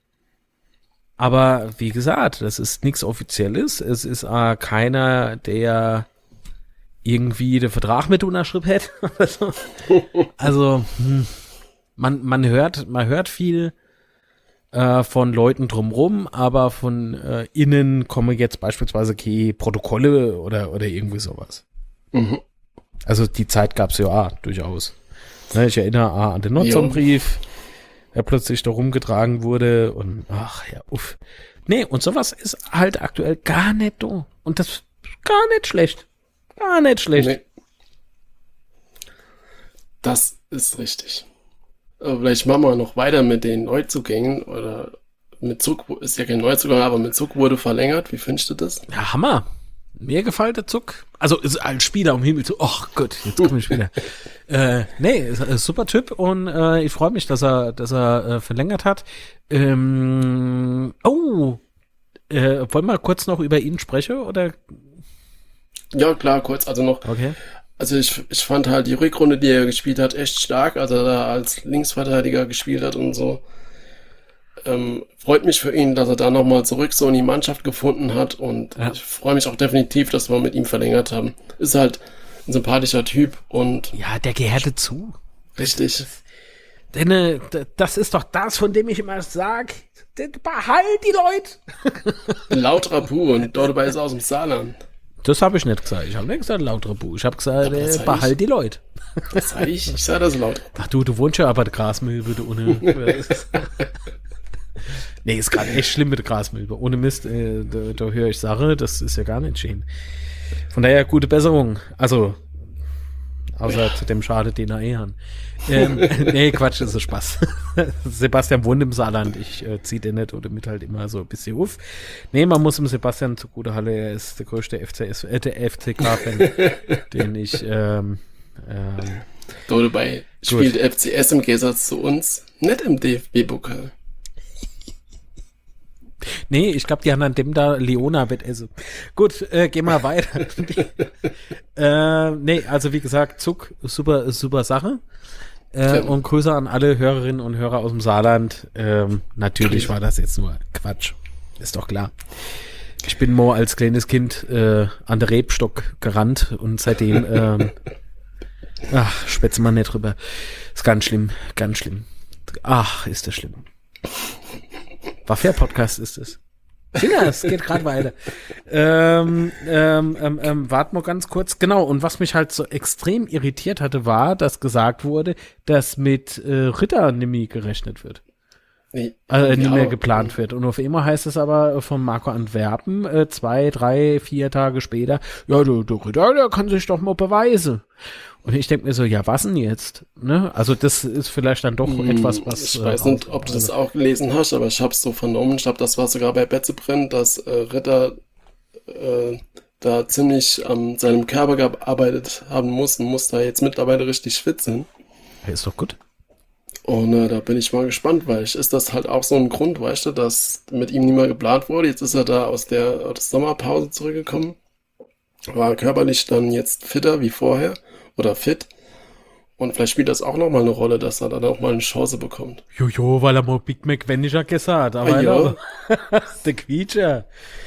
Aber wie gesagt, das ist nichts Offizielles. Es ist keiner, der irgendwie den Vertrag mit unterschrieben hätte. Also man hört viel von Leuten drumrum, aber von innen kommen jetzt beispielsweise keine Protokolle oder irgendwie sowas. Also die Zeit gab es ja durchaus. Ne, ich erinnere an den Nutzerbrief, der plötzlich da rumgetragen wurde und ach ja, uff. Nee, und sowas ist halt aktuell gar nicht da. Und das ist gar nicht schlecht. Gar nicht schlecht. Nee. Das ist richtig. Vielleicht machen wir noch weiter mit den Neuzugängen oder mit Zug, ist ja kein Neuzugang, aber mit Zug wurde verlängert. Wie findest du das? Ja, Hammer. Mir gefällt der Zug. Also ist ein Spieler um Himmel zu. Oh Gott, jetzt komme ich wieder. Nee, ist ein super Typ und ich freue mich, dass er verlängert hat. Wollen wir kurz noch über ihn sprechen oder? Ja, klar, kurz. Also noch. Okay. Also ich fand halt die Rückrunde, die er gespielt hat, echt stark, als er da als Linksverteidiger gespielt hat und so. Freut mich für ihn, dass er da nochmal zurück so in die Mannschaft gefunden hat und ich freue mich auch definitiv, dass wir mit ihm verlängert haben. Ist halt ein sympathischer Typ und... Ja, der gehört dazu. Richtig. Denn das ist doch das, von dem ich immer sag, behalt die Leute. Lauterer Puh und dabei ist er aus dem Saarland. Das habe ich nicht gesagt. Ich habe nicht gesagt lauter Buh. Ich habe gesagt, behalt die Leute. Das sage ich. Ich sage das laut. Ach du wohnst ja aber der Grasmilbe, du ohne. Nee, ist gerade echt schlimm mit der Grasmilbe. Ohne Mist, da höre ich Sache, das ist ja gar nicht schön. Von daher gute Besserung. Also, außer zu dem Schade, den er haben. Nee, Quatsch, das ist Spaß. Sebastian wohnt im Saarland. Ich ziehe den nicht oder mit halt immer so ein bisschen auf. Nee, man muss dem Sebastian zugute halten. Er ist der größte der FCK-Fan, den ich dabei spielt FCS im Gegensatz zu uns nicht im DFB-Pokal. Nee, ich glaube, die haben an dem da Leona-Wettessen. Gut, gehen wir weiter. Nee, also wie gesagt, Zug, super Sache. Und Grüße an alle Hörerinnen und Hörer aus dem Saarland. Natürlich war das jetzt nur Quatsch. Ist doch klar. Ich bin mal als kleines Kind an der Rebstock gerannt und seitdem schwätze mal nicht drüber. Ist ganz schlimm, ganz schlimm. Ach, ist das schlimm. Was für ein Podcast ist es? Ja, es geht gerade weiter. Warte mal ganz kurz. Genau, und was mich halt so extrem irritiert hatte, war, dass gesagt wurde, dass mit Ritter nimmer gerechnet wird. Nee, nicht mehr geplant wird. Und auf einmal heißt es aber von Marco Antwerpen 2, 3, 4 Tage später, ja, der Ritter, der kann sich doch mal beweisen. Und ich denke mir so, ja, was denn jetzt? Ne? Also das ist vielleicht dann doch etwas, was... Ich weiß nicht, ob du das auch gelesen hast, aber ich habe es so vernommen. Ich glaube, das war sogar bei Betzebrenn, dass Ritter da ziemlich an seinem Körper gearbeitet haben muss und muss da jetzt mittlerweile richtig fit sein. Ja, ist doch gut. Und da bin ich mal gespannt, weil ist das halt auch so ein Grund, weißt du, dass mit ihm nie mehr geplant wurde. Jetzt ist er da aus der Sommerpause zurückgekommen, war körperlich dann jetzt fitter wie vorher oder fit. Und vielleicht spielt das auch nochmal eine Rolle, dass er dann auch mal eine Chance bekommt. Jojo, weil er mal Big Mac Manager gesagt hat. Aber ja. der Quietscher.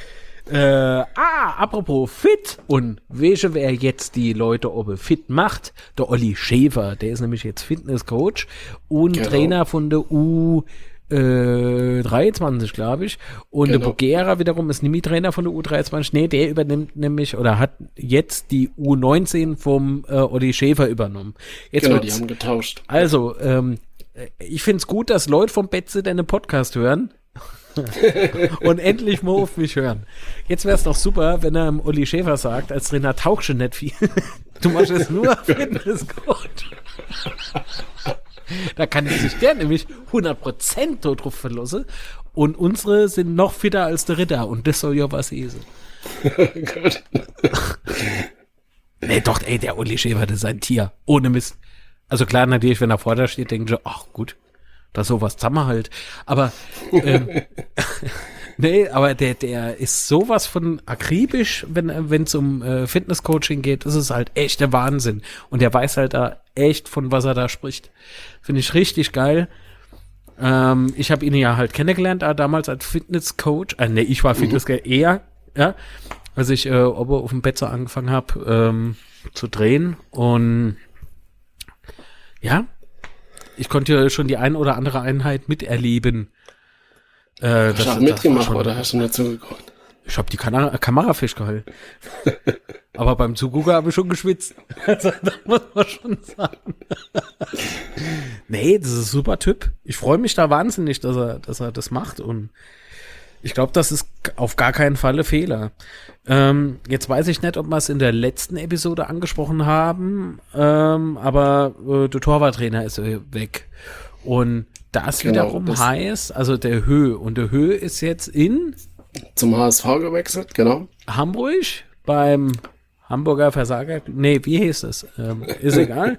Apropos fit und welche wer jetzt die Leute oben fit macht, der Olli Schäfer, der ist nämlich jetzt Fitnesscoach und Trainer von der U23, glaube ich. Und der Bogera wiederum ist nämlich Trainer von der U23. Nee, der übernimmt nämlich oder hat jetzt die U19 vom Olli Schäfer übernommen. Jetzt genau, die haben getauscht. Also, ich finde es gut, dass Leute vom Betze deine Podcast hören. Und endlich mal auf mich hören. Jetzt wäre es doch super, wenn er Olli Schäfer sagt, als Trainer tauchst du nicht viel. Du machst es nur Fitnesscoach. Da kann ich sich der nämlich 100% drauf verlassen. Und unsere sind noch fitter als der Ritter. Und das soll ja was lesen. Gut. Nee, doch, ey, der Olli Schäfer, das ist ein Tier. Ohne Mist. Also klar, natürlich, wenn er vor da steht, denken sie, ach gut, da sowas zusammen halt. Aber, nee, aber der ist sowas von akribisch, wenn es um Fitnesscoaching geht. Das ist halt echt der Wahnsinn. Und der weiß halt da echt, von was er da spricht. Finde ich richtig geil. Ich habe ihn ja halt kennengelernt, damals als Fitnesscoach. Nee, ich war Fitnesscoach eher, ja, als ich auf dem Bett so angefangen habe zu drehen. Und ja, ich konnte ja schon die ein oder andere Einheit miterleben. Hast du auch mitgemacht oder hast du nur zugeguckt? Ich habe die Kamera festgehalten. Aber beim Zugucken habe ich schon geschwitzt. Also, das muss man schon sagen. Nee, das ist ein super Typ. Ich freue mich da wahnsinnig, dass er das macht. Und ich glaube, das ist auf gar keinen Fall ein Fehler. Jetzt weiß ich nicht, ob wir es in der letzten Episode angesprochen haben, aber der Torwarttrainer ist weg. Und das wiederum heißt, also der Höhe. Und der Höhe ist jetzt zum HSV gewechselt, genau. Hamburg beim Hamburger Versager. Nee, wie hieß es? Ist egal.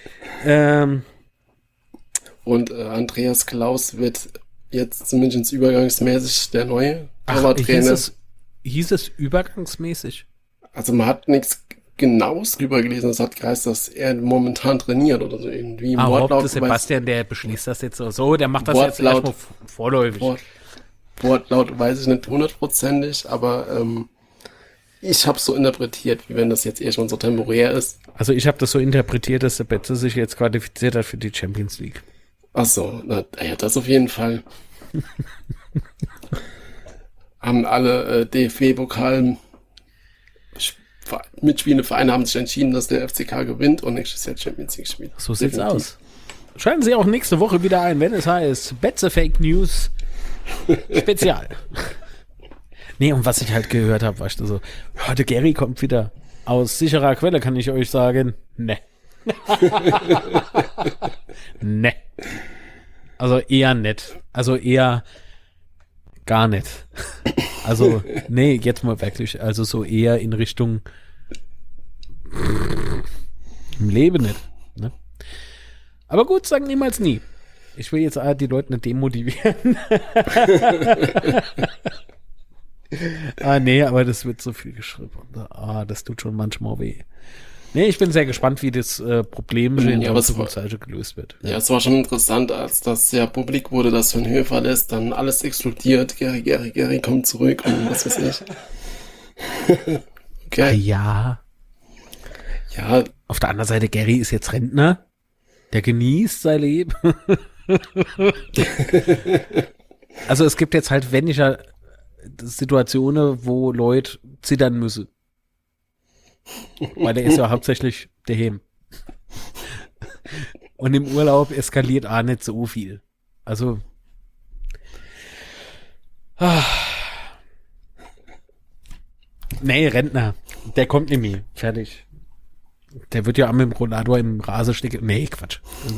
Und Andreas Klaus wird jetzt zumindest übergangsmäßig der neue Torwarttrainer. Hieß es übergangsmäßig? Also man hat nichts Genaues drüber gelesen. Es hat geheißen, dass er momentan trainiert oder so irgendwie. Im Wortlaut Sebastian, der beschließt das jetzt so. Der macht das jetzt erstmal vorläufig. Wortlaut weiß ich nicht hundertprozentig, aber ich habe es so interpretiert, wie wenn das jetzt erstmal so temporär ist. Also ich habe das so interpretiert, dass der Betze sich jetzt qualifiziert hat für die Champions League. Ach so, ja, das auf jeden Fall. Haben alle DFB-Pokal mitspielende Vereine haben sich entschieden, dass der FCK gewinnt und nächstes Jahr Champions League spielt. So sieht's aus. Schalten Sie auch nächste Woche wieder ein, wenn es heißt Betze Fake News Spezial. Nee, und was ich halt gehört habe, war so, der Gary kommt wieder aus sicherer Quelle, kann ich euch sagen. Ne. Ne. Also eher nett. Also eher gar nicht. Also, nee, jetzt mal wirklich. Also so eher in Richtung im Leben nicht. Ne? Aber gut, sagen niemals nie. Ich will jetzt die Leute nicht demotivieren. Nee, aber das wird so viel geschrieben. Das tut schon manchmal weh. Nee, ich bin sehr gespannt, wie das Problem in der Zukunftsseite gelöst wird. Ja, es war schon interessant, als das ja publik wurde, dass wenn Höhe verlässt, dann alles explodiert. Gary kommt zurück und was weiß ich. Okay. Ja. Auf der anderen Seite, Gary ist jetzt Rentner. Der genießt sein Leben. Also es gibt jetzt halt weniger Situationen, wo Leute zittern müssen. Weil der ist ja hauptsächlich daheim. Und im Urlaub eskaliert auch nicht so viel. Also nee, Rentner. Der kommt nicht mehr. Fertig. Der wird ja am Rollator im Rasen stecken. Nee, Quatsch.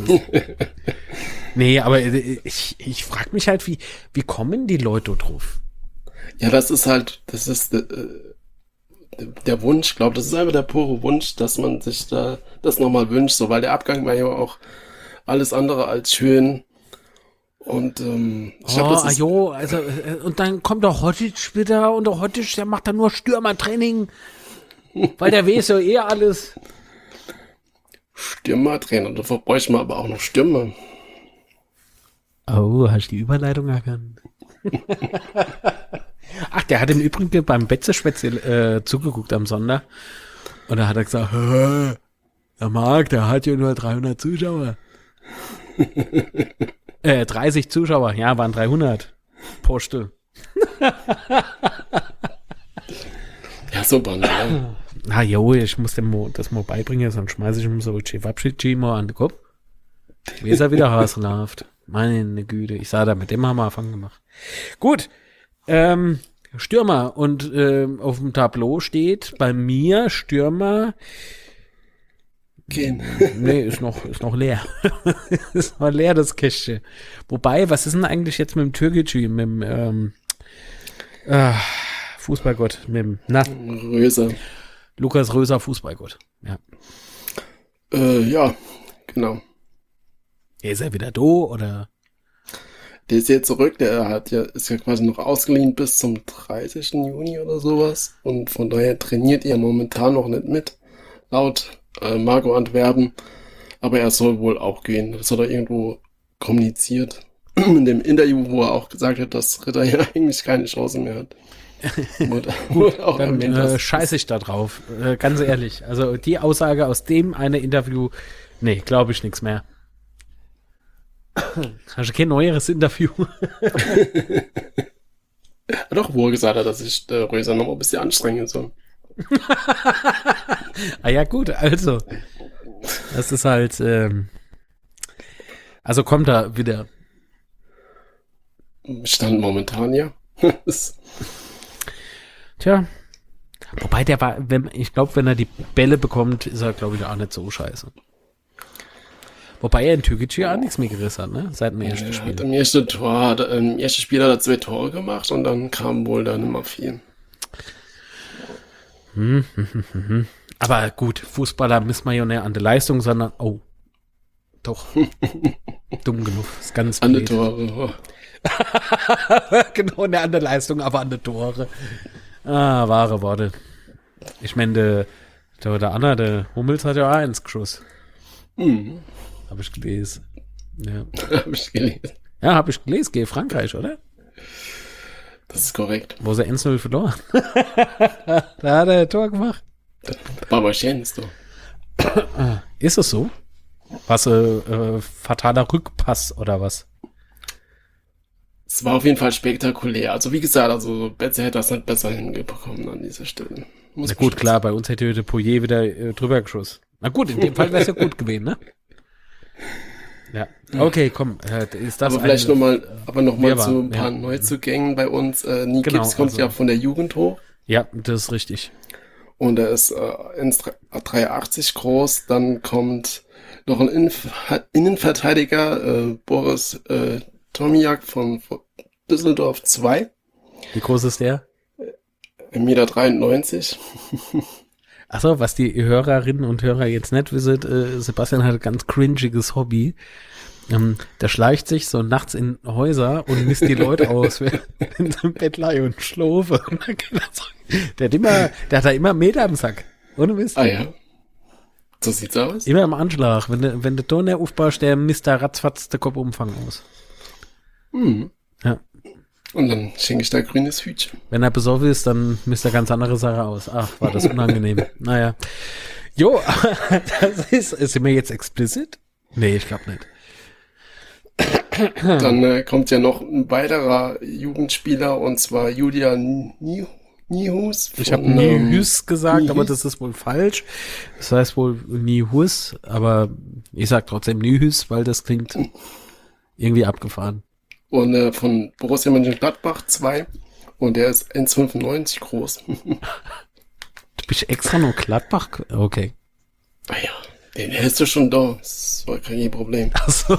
Nee, aber ich frage mich halt, wie kommen die Leute drauf? Ja, das ist der Wunsch, ich glaube, das ist einfach der pure Wunsch, dass man sich da das nochmal wünscht, so, weil der Abgang war ja auch alles andere als schön. Und ich glaube, das ist also, und dann kommt der Hotic wieder und der Hotic, der macht dann nur Stürmertraining, weil der weiß ja eh alles. Stürmertrainer, dafür bräuchte man aber auch noch Stürmer. Oh, hast du die Überleitung erkannt? Ach, der hat im Übrigen beim Betze-Spätzle zugeguckt am Sonntag. Und da hat er gesagt, der Marc, der hat ja nur 300 Zuschauer. 30 Zuschauer, ja, waren 300. Postel. Ja, super, ne? Na jo, ich muss dem das mal beibringen, sonst schmeiße ich ihm so Chewabschi mal an den Kopf. Wie ist er wieder rausgelaufen? Meine Güte, ich sah da, mit dem haben wir Anfang gemacht. Gut, Stürmer und auf dem Tableau steht bei mir Stürmer. Gehen. Nee, ist noch leer. Ist noch leer, das Kästchen. Wobei, was ist denn eigentlich jetzt mit dem Türkgücü, mit dem Fußballgott, mit dem Röser. Lukas Röser, Fußballgott. Ja. Ja, genau. Ist er wieder da, oder? Der ist jetzt zurück, ist ja quasi noch ausgeliehen bis zum 30. Juni oder sowas. Und von daher trainiert er momentan noch nicht mit, laut Marco Antwerpen. Aber er soll wohl auch gehen. Das hat er irgendwo kommuniziert. In dem Interview, wo er auch gesagt hat, dass Ritter ja eigentlich keine Chance mehr hat. Gut, auch dann scheiße ich da drauf. Ganz ehrlich. Also die Aussage aus dem eine Interview, nee, glaube ich nichts mehr. Hast du kein neueres Interview? Doch, wo er gesagt hat, dass ich Röser noch ein bisschen anstrengen soll. Ah ja, gut, also. Das ist halt, also kommt er wieder. Stand momentan, ja. Tja. Wobei der war, ich glaube, wenn er die Bälle bekommt, ist er, glaube ich, auch nicht so scheiße. Wobei er in Türkgücü ja auch nichts mehr gerissen hat, ne? Seit dem ersten Spiel. Im ersten Spiel hat er 2 Tore gemacht und dann kam wohl dann immer viel. Aber gut, Fußballer misst man ja nicht an der Leistung, sondern, oh, doch, dumm genug, ist ganz an die blöd. Tore. Genau, nicht an der Leistung, aber an der Tore. Ah, wahre Worte. Ich meine, der Anna, der Hummels hat ja auch 1 geschossen. Mhm. Habe ich gelesen. Ja. Hab ich gelesen. Ja, habe ich gelesen, gegen Frankreich, oder? Das ist korrekt. Wo sie 1-0 verloren. Da hat er ein Tor gemacht. Barbarchen ist doch. Ist es so? Was, fataler Rückpass oder was? Es war auf jeden Fall spektakulär. Also wie gesagt, Betze hätte das nicht besser hingekommen an dieser Stelle. Na gut, klar, bei uns hätte Poirier wieder drüber geschossen. Na gut, in dem Fall wäre es ja gut gewesen, ne? Ja, okay, komm. Ist das aber vielleicht nochmal zu ein paar ja. Neuzugängen bei uns. Nikips Genau, kommt ja von der Jugend hoch. Ja, das ist richtig. Und er ist 1,83 groß. Dann kommt noch ein Innenverteidiger, Boris Tomiak von Düsseldorf 2. Wie groß ist der? 1,93 Meter. Achso, was die Hörerinnen und Hörer jetzt nicht wissen, Sebastian hat ein ganz cringiges Hobby. Der schleicht sich so nachts in Häuser und misst die Leute aus, wenn sie im Bett liegen und schlafen. Der hat da immer Meter am Sack. Ohne Mist. Ah ja. So sieht's aus. Immer im Anschlag. Wenn der Ton der aufbaust, der misst da ratzfatz der Kopfumfang aus. Mhm. Ja. Und dann schenke ich da grünes Hütchen. Wenn er besoffen ist, dann misst er ganz andere Sache aus. Ach, war das unangenehm. Naja. Jo, sind wir jetzt explicit? Nee, ich glaube nicht. Dann kommt ja noch ein weiterer Jugendspieler, und zwar Julian Nihus. Ich habe Nihus gesagt, aber das ist wohl falsch. Das heißt wohl Nihus, aber ich sag trotzdem Nihus, weil das klingt irgendwie abgefahren. Und von Borussia Mönchengladbach 2. Und der ist 1,95 groß. Du bist extra nur Gladbach? Okay. Ah ja, den hältst du schon da. Das war kein Problem. Ach so.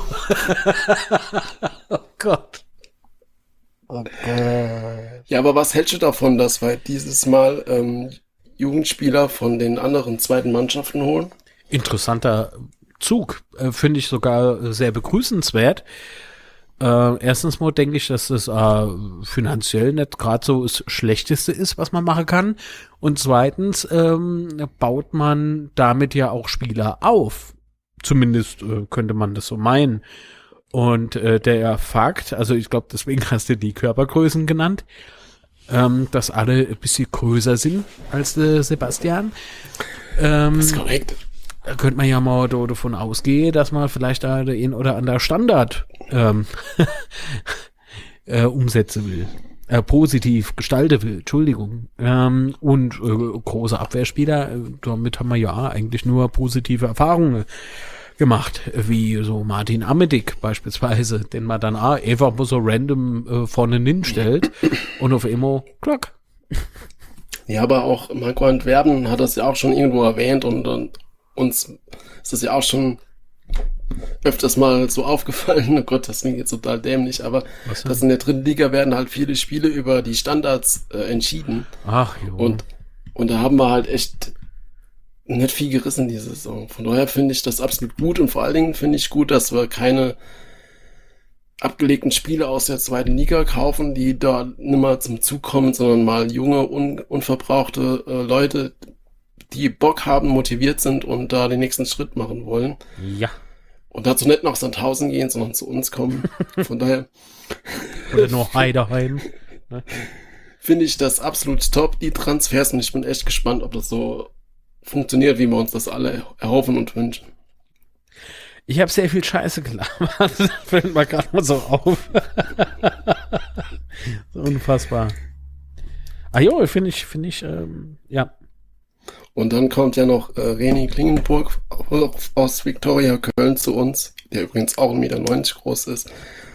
Oh Gott. Ja, aber was hältst du davon, dass wir dieses Mal Jugendspieler von den anderen zweiten Mannschaften holen. Interessanter Zug, finde ich sogar sehr begrüßenswert. Erstens mal denke ich, dass das finanziell nicht gerade so das Schlechteste ist, was man machen kann. Und zweitens baut man damit ja auch Spieler auf. Zumindest könnte man das so meinen. Und der Fakt, also ich glaube, deswegen hast du die Körpergrößen genannt, dass alle ein bisschen größer sind als der Sebastian. Das ist korrekt. Da könnte man ja mal davon ausgehen, dass man vielleicht da den oder anderen Standard umsetzen will. Positiv gestalten will, Entschuldigung. Und große Abwehrspieler, damit haben wir ja eigentlich nur positive Erfahrungen gemacht, wie so Martin Amedik beispielsweise, den man dann einfach so random vorne hinstellt und auf einmal klack. Ja, aber auch Marco Antwerpen hat das ja auch schon irgendwo erwähnt und uns ist das ja auch schon öfters mal so aufgefallen. Oh Gott, das klingt jetzt total dämlich, aber dass in der dritten Liga werden halt viele Spiele über die Standards entschieden. Ach jo. Und da haben wir halt echt nicht viel gerissen diese Saison. Von daher finde ich das absolut gut und vor allen Dingen finde ich gut, dass wir keine abgelegten Spiele aus der zweiten Liga kaufen, die da nimmer zum Zug kommen, sondern mal junge, unverbrauchte Leute, die Bock haben, motiviert sind und da den nächsten Schritt machen wollen. Ja. Und dazu nicht nach Sandhausen gehen, sondern zu uns kommen. Von daher. Oder nur Heideheim. Ne? Finde ich das absolut top, die Transfers. Und ich bin echt gespannt, ob das so funktioniert, wie wir uns das alle erhoffen und wünschen. Ich habe sehr viel Scheiße gelabert. Das fällt mir gerade mal so auf. So unfassbar. Jo, finde ich, ja. Und dann kommt ja noch René Klingenburg aus Viktoria Köln zu uns, der übrigens auch 1,90 Meter groß ist.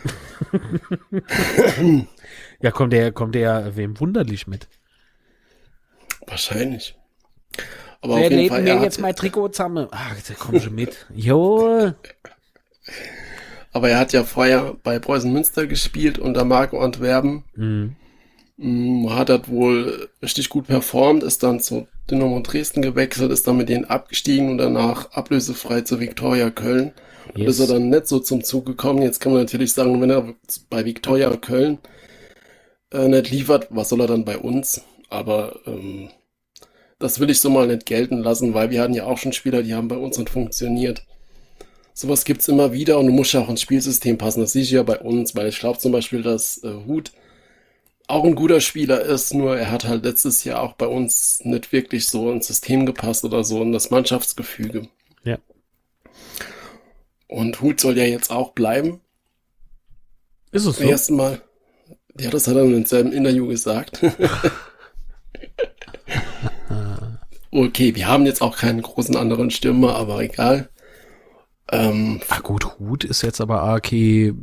Ja, kommt der wem wunderlich mit? Wahrscheinlich. Aber Wer auf jeden lädt Fall, mir jetzt mein Trikot zusammen? Ach, da komm schon mit. Jo. Aber er hat ja vorher bei Preußen Münster gespielt unter Marco Antwerpen. Hat halt wohl richtig gut performt, ist dann zu Dynamo Dresden gewechselt, ist dann mit denen abgestiegen und danach ablösefrei zu Viktoria Köln. Yes. Und ist er dann nicht so zum Zug gekommen. Jetzt kann man natürlich sagen, wenn er bei Viktoria Köln nicht liefert, was soll er dann bei uns? Aber das will ich so mal nicht gelten lassen, weil wir hatten ja auch schon Spieler, die haben bei uns nicht funktioniert. Sowas gibt's immer wieder und du musst ja auch ins Spielsystem passen. Das sehe ich ja bei uns, weil ich glaube zum Beispiel, dass Huth auch ein guter Spieler ist, nur er hat halt letztes Jahr auch bei uns nicht wirklich so ins System gepasst oder so in das Mannschaftsgefüge. Ja. Und Huth soll ja jetzt auch bleiben. Ist es so? Das erste Mal. Ja, das hat er in seinem Interview gesagt. Okay, wir haben jetzt auch keinen großen anderen Stürmer, aber egal. Gut, Huth ist jetzt aber okay.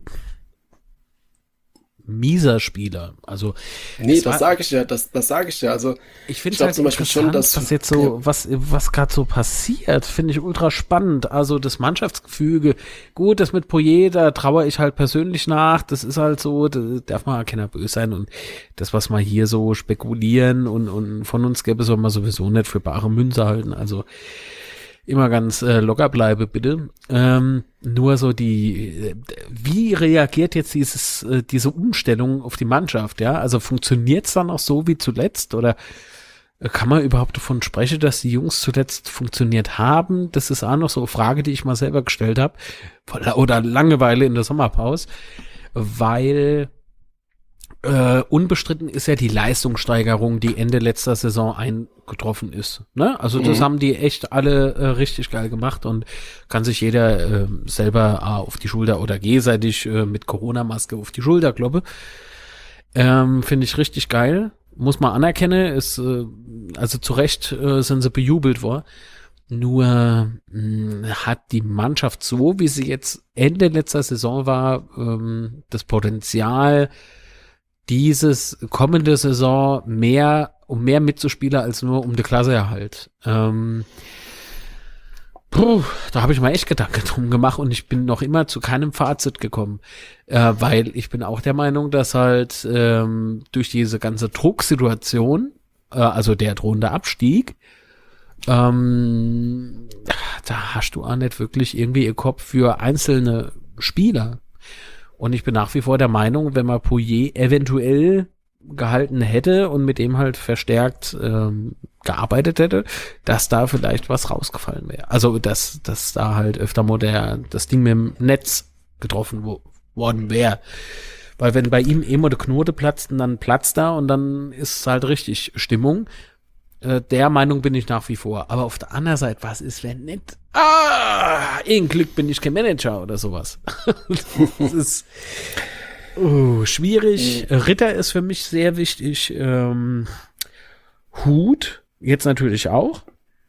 Mieser Spieler. Also nee, das sage ich ja, das sage ich ja. Also ich finde halt zum Beispiel schon, dass was jetzt so ja, was gerade so passiert, finde ich ultra spannend. Also das Mannschaftsgefüge, gut, das mit Poirier, da traue ich halt persönlich nach. Das ist halt so, da darf man keiner böse sein und das, was wir hier so spekulieren und von uns gäbe, soll man sowieso nicht für bare Münze halten. Also immer ganz locker bleibe, bitte. Nur so wie reagiert jetzt diese Umstellung auf die Mannschaft, ja? Also funktioniert es dann auch so wie zuletzt oder kann man überhaupt davon sprechen, dass die Jungs zuletzt funktioniert haben? Das ist auch noch so eine Frage, die ich mal selber gestellt habe. Oder Langeweile in der Sommerpause, weil unbestritten ist ja die Leistungssteigerung, die Ende letzter Saison eingetroffen ist. Ne? Also das haben die echt alle richtig geil gemacht und kann sich jeder selber auf die Schulter oder gegenseitig mit Corona-Maske auf die Schulter kloppen. Finde ich richtig geil. Muss man anerkennen. Also zu Recht sind sie bejubelt worden. Nur hat die Mannschaft so, wie sie jetzt Ende letzter Saison war, das Potenzial, dieses kommende Saison um mehr mitzuspielen als nur um den Klassenerhalt. Da habe ich mal echt Gedanken drum gemacht und ich bin noch immer zu keinem Fazit gekommen, weil ich bin auch der Meinung, dass halt durch diese ganze Drucksituation also der drohende Abstieg, da hast du auch nicht wirklich irgendwie ihr Kopf für einzelne Spieler. Und ich bin nach wie vor der Meinung, wenn man Poirier eventuell gehalten hätte und mit dem halt verstärkt gearbeitet hätte, dass da vielleicht was rausgefallen wäre. Also, dass da halt öfter mal das Ding mit dem Netz getroffen worden wäre. Weil wenn bei ihm immer der Knote platzt und dann platzt er und dann ist halt richtig Stimmung. Der Meinung bin ich nach wie vor. Aber auf der anderen Seite, was ist, wenn nicht? In Glück bin ich kein Manager oder sowas. Das ist schwierig. Ritter ist für mich sehr wichtig. Hut, jetzt natürlich auch.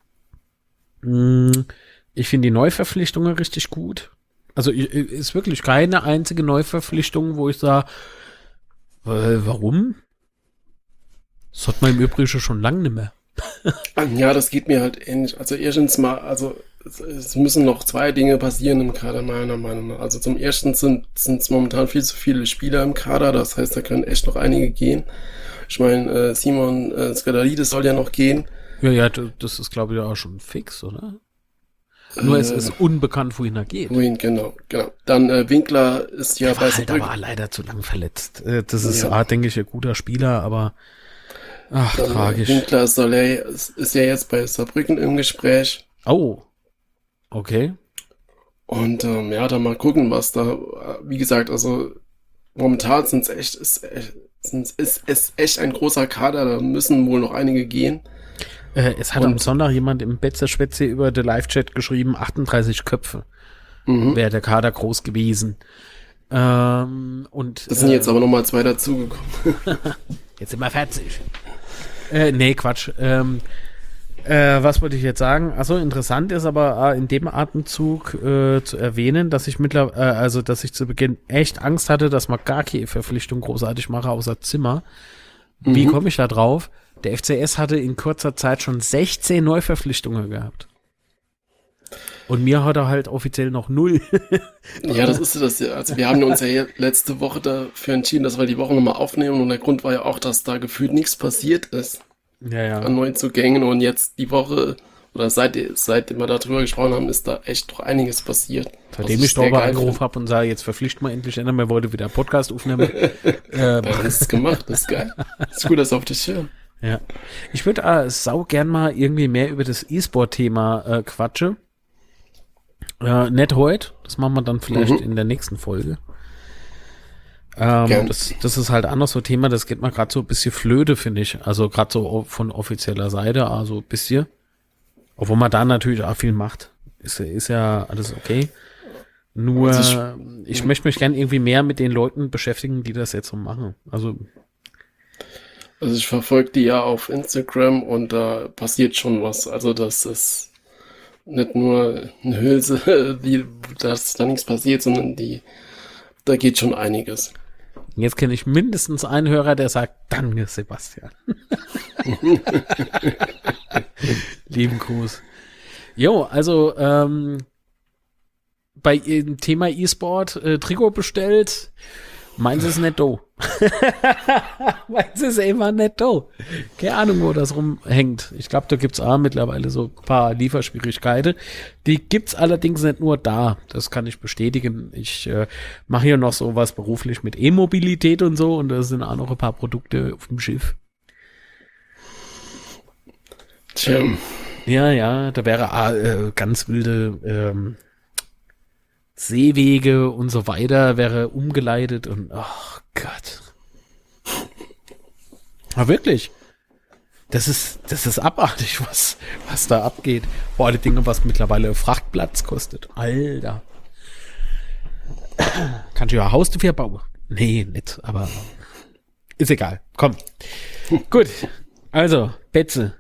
Ich finde die Neuverpflichtungen richtig gut. Also ist wirklich keine einzige Neuverpflichtung, wo ich sage, warum? Das hat man im Übrigen schon lange nicht mehr. Ja, das geht mir halt ähnlich. Also erstens mal, also es müssen noch zwei Dinge passieren im Kader, meiner Meinung nach. Also zum ersten sind es momentan viel zu viele Spieler im Kader, das heißt, da können echt noch einige gehen. Ich meine, Simon Skadalidis soll ja noch gehen. Ja, das ist, glaube ich, auch schon fix, oder? Nur es ist unbekannt, wohin er geht. Genau. Dann Winkler ist ja bei Saarbrücken. Aber leider zu lang verletzt. Das ist, denke ich, ein guter Spieler, aber dann, tragisch. Winkler ist ja jetzt bei Saarbrücken im Gespräch. Oh, okay. Und dann mal gucken, was da, wie gesagt, also momentan ist echt ein großer Kader, da müssen wohl noch einige gehen. Es hat am Sonntag jemand im Betzer-Schwätze über den Live-Chat geschrieben, 38 Köpfe wäre der Kader groß gewesen. Und das sind jetzt aber nochmal 2 dazugekommen. Jetzt sind wir 40. Nee, Quatsch. Was wollte ich jetzt sagen? Achso, interessant ist aber in dem Atemzug zu erwähnen, dass ich dass ich zu Beginn echt Angst hatte, dass man gar keine Verpflichtung großartig mache, außer Zimmer. Wie komme ich da drauf? Der FCS hatte in kurzer Zeit schon 16 Neuverpflichtungen gehabt. Und mir hat er halt offiziell noch 0. Ja, das ist das. Also wir haben uns ja letzte Woche dafür entschieden, dass wir die Woche nochmal aufnehmen. Und der Grund war ja auch, dass da gefühlt nichts passiert ist. Ja. An Neuzugängen. Und jetzt die Woche, oder seitdem wir darüber gesprochen haben, ist da echt doch einiges passiert. Seitdem ich Storber angerufen habe und sage, jetzt verpflichten wir endlich, wir wollten wieder einen Podcast aufnehmen. Das ist gemacht, das ist geil. Das ist gut, dass auf dich hören. Ja. Ich würde sau gern mal irgendwie mehr über das E-Sport-Thema quatschen. Nicht heute, das machen wir dann vielleicht in der nächsten Folge. Das ist halt anders so ein Thema, das geht mal gerade so ein bisschen flöte, finde ich. Also gerade so von offizieller Seite, also ein bisschen. Obwohl man da natürlich auch viel macht. Ist ja alles okay. Nur, also ich möchte mich gern irgendwie mehr mit den Leuten beschäftigen, die das jetzt so machen. Also ich verfolge die ja auf Instagram und da passiert schon was. Also das ist nicht nur eine Hülse, dass da nichts passiert, sondern da geht schon einiges. Jetzt kenne ich mindestens einen Hörer, der sagt, danke Sebastian. Lieben Gruß. Jo, also bei dem Thema E-Sport Trikot bestellt, meins ist nicht do. Meins ist immer nicht do. Keine Ahnung, wo das rumhängt. Ich glaube, da gibt es auch mittlerweile so ein paar Lieferschwierigkeiten. Die gibt es allerdings nicht nur da. Das kann ich bestätigen. Ich mache hier noch sowas beruflich mit E-Mobilität und so und da sind auch noch ein paar Produkte auf dem Schiff. Tja. Ja, da wäre ganz wilde Seewege und so weiter wäre umgeleitet und oh Gott. Aber wirklich, das ist abartig, was da abgeht. Vor allem Dinge, was mittlerweile Frachtplatz kostet. Alter. Kannst du ja Haustür bauen? Nee, nicht, aber ist egal. Komm. Gut. Also, Betze.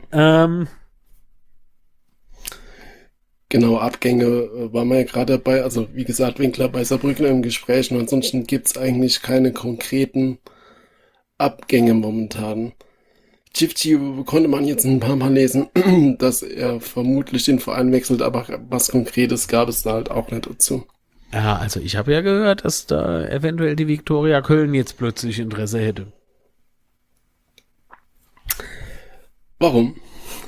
Genau, Abgänge waren wir ja gerade dabei. Also wie gesagt, Winkler bei Saarbrücken im Gespräch. Und ansonsten gibt es eigentlich keine konkreten Abgänge momentan. Chifchi konnte man jetzt ein paar Mal lesen, dass er vermutlich den Verein wechselt, aber was Konkretes gab es da halt auch nicht dazu. Ja, also ich habe ja gehört, dass da eventuell die Viktoria Köln jetzt plötzlich Interesse hätte. Warum?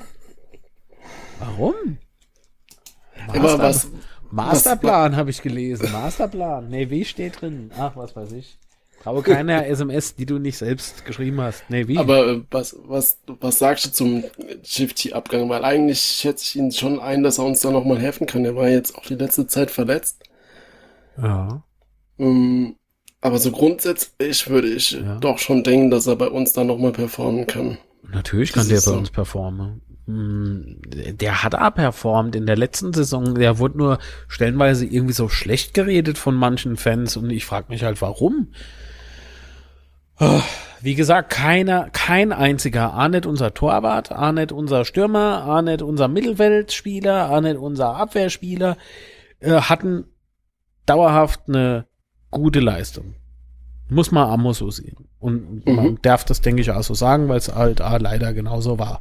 Warum? Aber was Masterplan habe ich gelesen. Masterplan. Nee, wie steht drin? Ach, was weiß ich. Traue keiner SMS, die du nicht selbst geschrieben hast. Nee, wie? Aber was sagst du zum Shifty-Abgang? Weil eigentlich schätze ich ihn schon ein, dass er uns da nochmal helfen kann. Er war jetzt auch die letzte Zeit verletzt. Ja. Aber so grundsätzlich würde ich doch schon denken, dass er bei uns da nochmal performen kann. Natürlich kann der bei uns performen. Der hat performt in der letzten Saison. Der wurde nur stellenweise irgendwie so schlecht geredet von manchen Fans und ich frage mich halt, warum? Wie gesagt, kein einziger, auch nicht unser Torwart, auch nicht unser Stürmer, auch nicht unser Mittelfeldspieler, auch nicht unser Abwehrspieler hatten dauerhaft eine gute Leistung. Muss man auch so sehen. Und man darf das, denke ich, auch so sagen, weil es halt leider genauso war.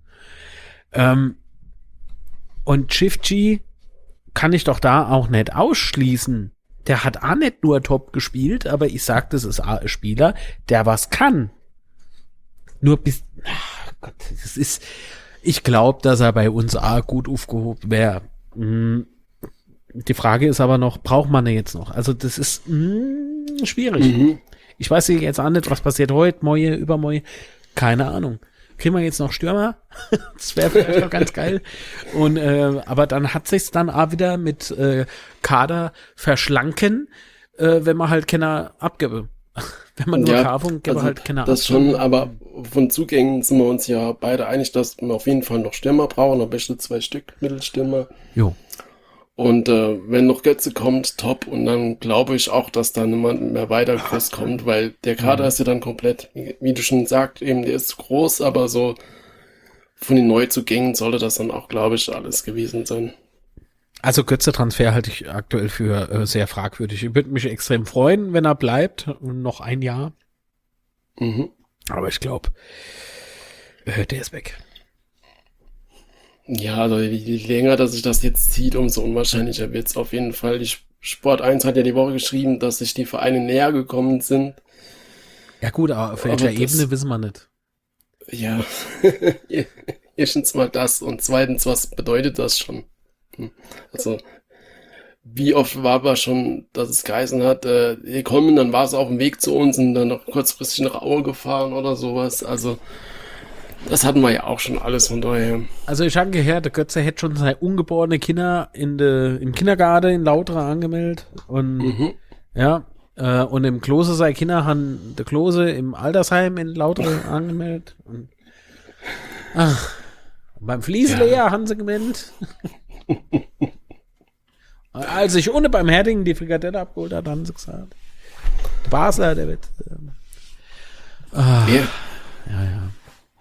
Und Shifty kann ich doch da auch nicht ausschließen. Der hat auch nicht nur top gespielt, aber ich sag, das ist ein Spieler, der was kann. Nur bis, ach Gott, das ist, ich glaube, dass er bei uns auch gut aufgehoben wäre. Die Frage ist aber noch, braucht man ihn jetzt noch? Also das ist schwierig. Ich weiß jetzt auch nicht, was passiert heute, morgen, übermorgen. Keine Ahnung. Kriegen wir jetzt noch Stürmer? Das wäre vielleicht auch ganz geil. Und aber dann hat sich's dann auch wieder mit Kader verschlanken, wenn man halt keiner abgebe. Wenn man nur Carvung, gebe halt keiner das schon, aber von Zugängen sind wir uns ja beide einig, dass wir auf jeden Fall noch Stürmer brauchen, am besten 2 Stück Mittelstürmer. Jo. Und wenn noch Götze kommt, top. Und dann glaube ich auch, dass da niemand mehr weiter groß kommt, weil der Kader ist ja dann komplett, wie du schon sagst, eben der ist groß, aber so von den Neuzugängen sollte das dann auch, glaube ich, alles gewesen sein. Also Götze-Transfer halte ich aktuell für sehr fragwürdig. Ich würde mich extrem freuen, wenn er bleibt. Noch ein Jahr. Aber ich glaube, der ist weg. Ja, also je länger, dass sich das jetzt zieht, umso unwahrscheinlicher wird es auf jeden Fall. Die Sport 1 hat ja die Woche geschrieben, dass sich die Vereine näher gekommen sind. Ja gut, aber auf welcher Ebene wissen wir nicht. Ja, erstens mal das und zweitens, was bedeutet das schon? Also, wie oft war aber schon, dass es geheißen hat, die kommen, dann war es auf dem Weg zu uns und dann noch kurzfristig nach Aue gefahren oder sowas, also das hatten wir ja auch schon alles von daher. Also ich habe gehört, der Götze hätte schon seine ungeborene Kinder im Kindergarten in Lautra angemeldet und und im Klose seine Kinder haben der Klose im Altersheim in Lautra angemeldet und beim Fliesenleer haben sie gemeldet. Als ich ohne beim Herding die Frikadelle abgeholt hat, haben sie gesagt. Der Basler, der wird ja.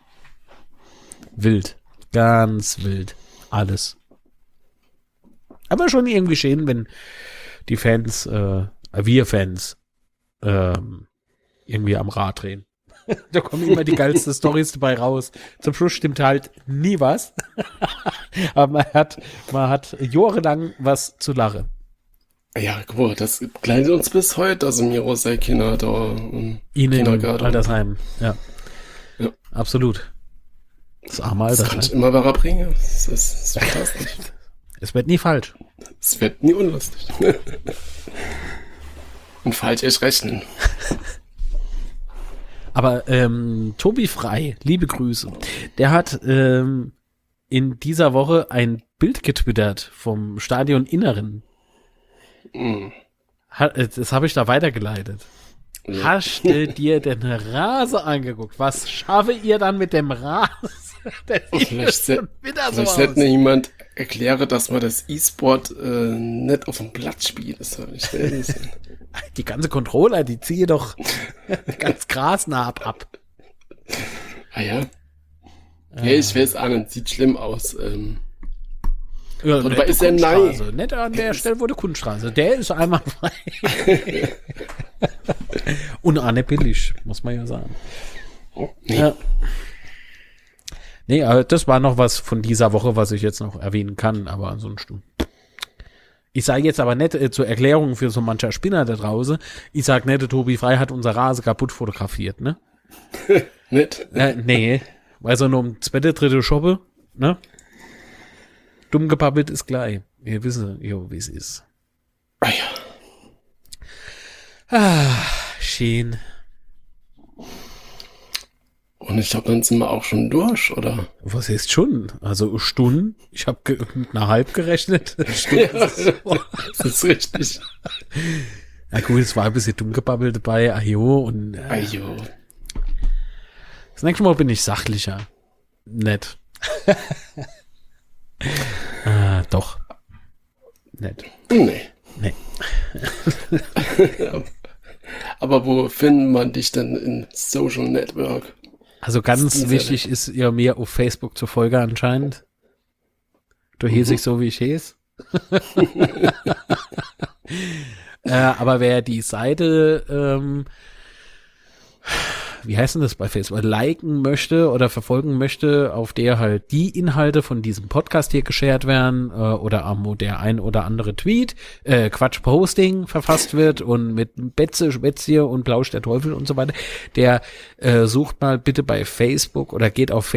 Wild. Ganz wild. Alles. Aber schon irgendwie schön, wenn die Fans, wir Fans, irgendwie am Rad drehen. Da kommen immer die geilsten Storys dabei raus. Zum Schluss stimmt halt nie was. Aber man hat jahrelang was zu lachen. Ja, guck mal, das kleidet uns bis heute, also Miro sei Kinder da im Kindergarten. Altersheim, ja. Absolut. Das arme Altersheim. Das kann ich immer bringen. Das ist fantastisch. Es wird nie falsch. Es wird nie unlustig. Und falsch erst rechnen. Aber Tobi Frei, liebe Grüße, der hat in dieser Woche ein Bild getwittert vom Stadioninneren. Das habe ich da weitergeleitet. Ja. Hast du dir den Rasen angeguckt? Was schaffe ihr dann mit dem Rasen? Vielleicht sollte mir jemand erklären, dass man das E-Sport nicht auf dem Platz spielt. Das soll ich nicht sehen. Die ganze Controller, die ziehe doch ganz grasnah ab. Ah ja? Ja, ich weiß auch nicht. Sieht schlimm aus. Ja, aber ist der nein? Nicht an der Stelle, wo der Kunststraße. Der ist einmal frei. Und auch nicht billig, muss man ja sagen. Nee. Ja. Nee, aber das war noch was von dieser Woche, was ich jetzt noch erwähnen kann, aber ansonsten. Ich sage jetzt aber nicht zur Erklärung für so mancher Spinner da draußen, ich sage nicht, der Tobi Frei hat unser Rasen kaputt fotografiert, ne? Nicht? Nee, Weiß er noch um zweite, dritte Shoppe, ne? Dumm gebabbelt ist gleich. Wir wissen, wie es ist. Ah ja. Schön. Und ich glaube, dann sind wir auch schon durch, oder? Was heißt schon? Also Stunden? Ich habe mit einer halb gerechnet. Ja, das ist richtig. Ja gut, es war ein bisschen dumm gebabbelt dabei. Ajo und Ajo. Das nächste Mal bin ich sachlicher. Nett. Doch. Nett. Nee. Nee. Aber wo findet man dich denn in Social Network? Also ganz wichtig ist ja mir auf Facebook zur Folge anscheinend. Du hieß ich so, wie ich hieß. Aber wer die Seite, wie heißt denn das bei Facebook, liken möchte oder verfolgen möchte, auf der halt die Inhalte von diesem Podcast hier geshared werden oder der ein oder andere Tweet, Posting verfasst wird und mit Betze, Spätzle und Plausch der Teufel und so weiter, der sucht mal bitte bei Facebook oder geht auf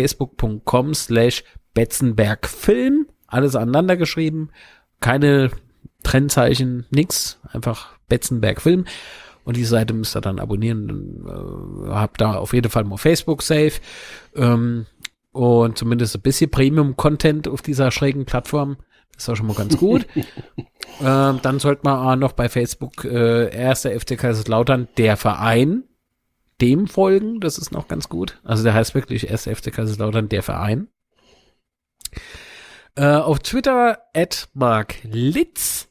facebook.com/Betzenbergfilm, alles aneinander geschrieben, keine Trennzeichen, nix, einfach Betzenbergfilm. Und die Seite müsst ihr dann abonnieren. Habt da auf jeden Fall mal Facebook safe. Und zumindest ein bisschen Premium-Content auf dieser schrägen Plattform. Das ist auch schon mal ganz gut. Dann sollte man auch noch bei Facebook 1. FC Kaiserslautern, der Verein, dem folgen. Das ist noch ganz gut. Also der heißt wirklich 1. FC Kaiserslautern, der Verein. Auf Twitter @marklitz.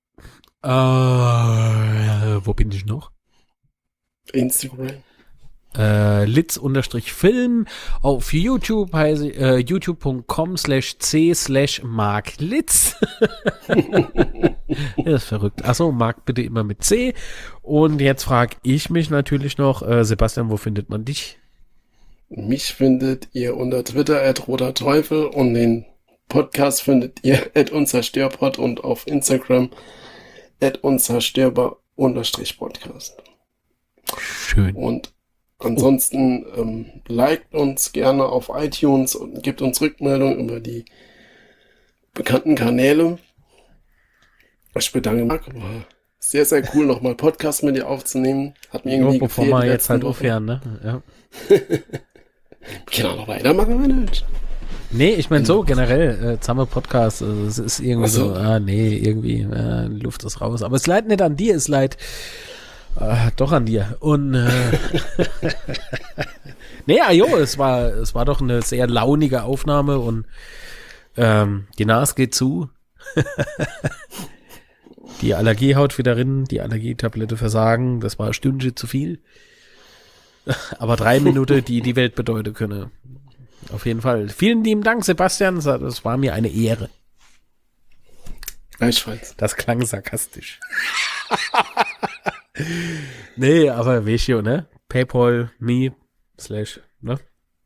Wo bin ich noch? Instagram. Litz_Film. Auf YouTube heiße youtube.com/c/marklitz. Das ist verrückt. Achso, Mark bitte immer mit C. Und jetzt frage ich mich natürlich noch, Sebastian, wo findet man dich? Mich findet ihr unter Twitter @roterteufel und den Podcast findet ihr @unzerstörpod und auf Instagram @unzerstörbar_podcast. Schön. Und ansonsten liked uns gerne auf iTunes und gebt uns Rückmeldung über die bekannten Kanäle. Ich bedanke mich. War sehr, sehr cool, nochmal Podcast mit dir aufzunehmen. Hat mir irgendwie bevor gefehlt. wir jetzt halt aufhören, ne? Ja. Genau, noch weitermachen wir nicht. Nee, ich meine so generell, Zamme Podcast, es ist irgendwie so, irgendwie, Luft ist raus. Aber es leid nicht an dir, es leid doch an dir. Und nee, es war doch eine sehr launige Aufnahme und die Nase geht zu. Die Allergie haut wieder rein, die Allergietablette versagen, das war ein Stündchen zu viel. Aber 3 Minuten, die die Welt bedeuten können. Auf jeden Fall. Vielen lieben Dank, Sebastian. Das war mir eine Ehre. Gleichfalls. Das klang sarkastisch. Nee, aber Wäschio, ne? PayPal, me, / ne?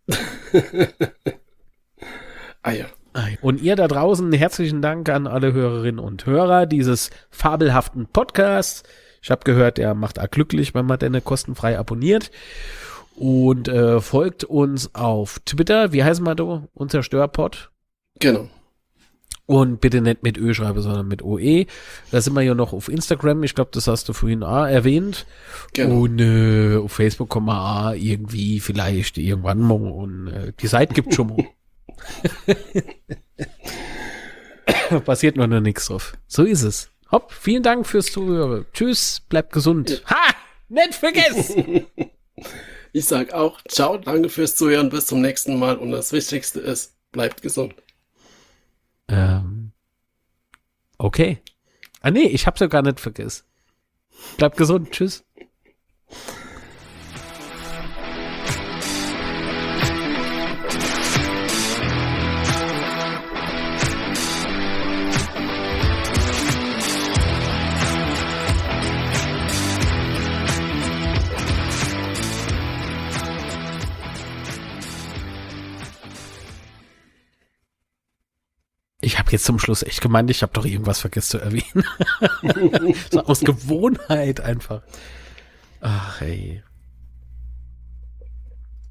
Ja. Und ihr da draußen, herzlichen Dank an alle Hörerinnen und Hörer dieses fabelhaften Podcasts. Ich habe gehört, er macht auch glücklich, wenn man den kostenfrei abonniert. Und folgt uns auf Twitter. Wie heißen wir da? Unzerstörpod. Genau. Und bitte nicht mit Ö schreiben, sondern mit OE. Da sind wir ja noch auf Instagram. Ich glaube, das hast du vorhin auch erwähnt. Genau. Und auf Facebook kommen wir auch irgendwie vielleicht irgendwann mal. Und die Seite gibt schon mal. Passiert noch nichts drauf. So ist es. Hopp, vielen Dank fürs Zuhören. Tschüss, bleibt gesund. Ha! Nicht vergessen! Ich sag auch, ciao, danke fürs Zuhören, bis zum nächsten Mal und das Wichtigste ist, bleibt gesund. Okay. Nee, ich hab's ja gar nicht vergessen. Bleibt gesund, tschüss. Ich habe jetzt zum Schluss echt gemeint, ich habe doch irgendwas vergessen zu erwähnen. So aus Gewohnheit einfach. Ach, ey.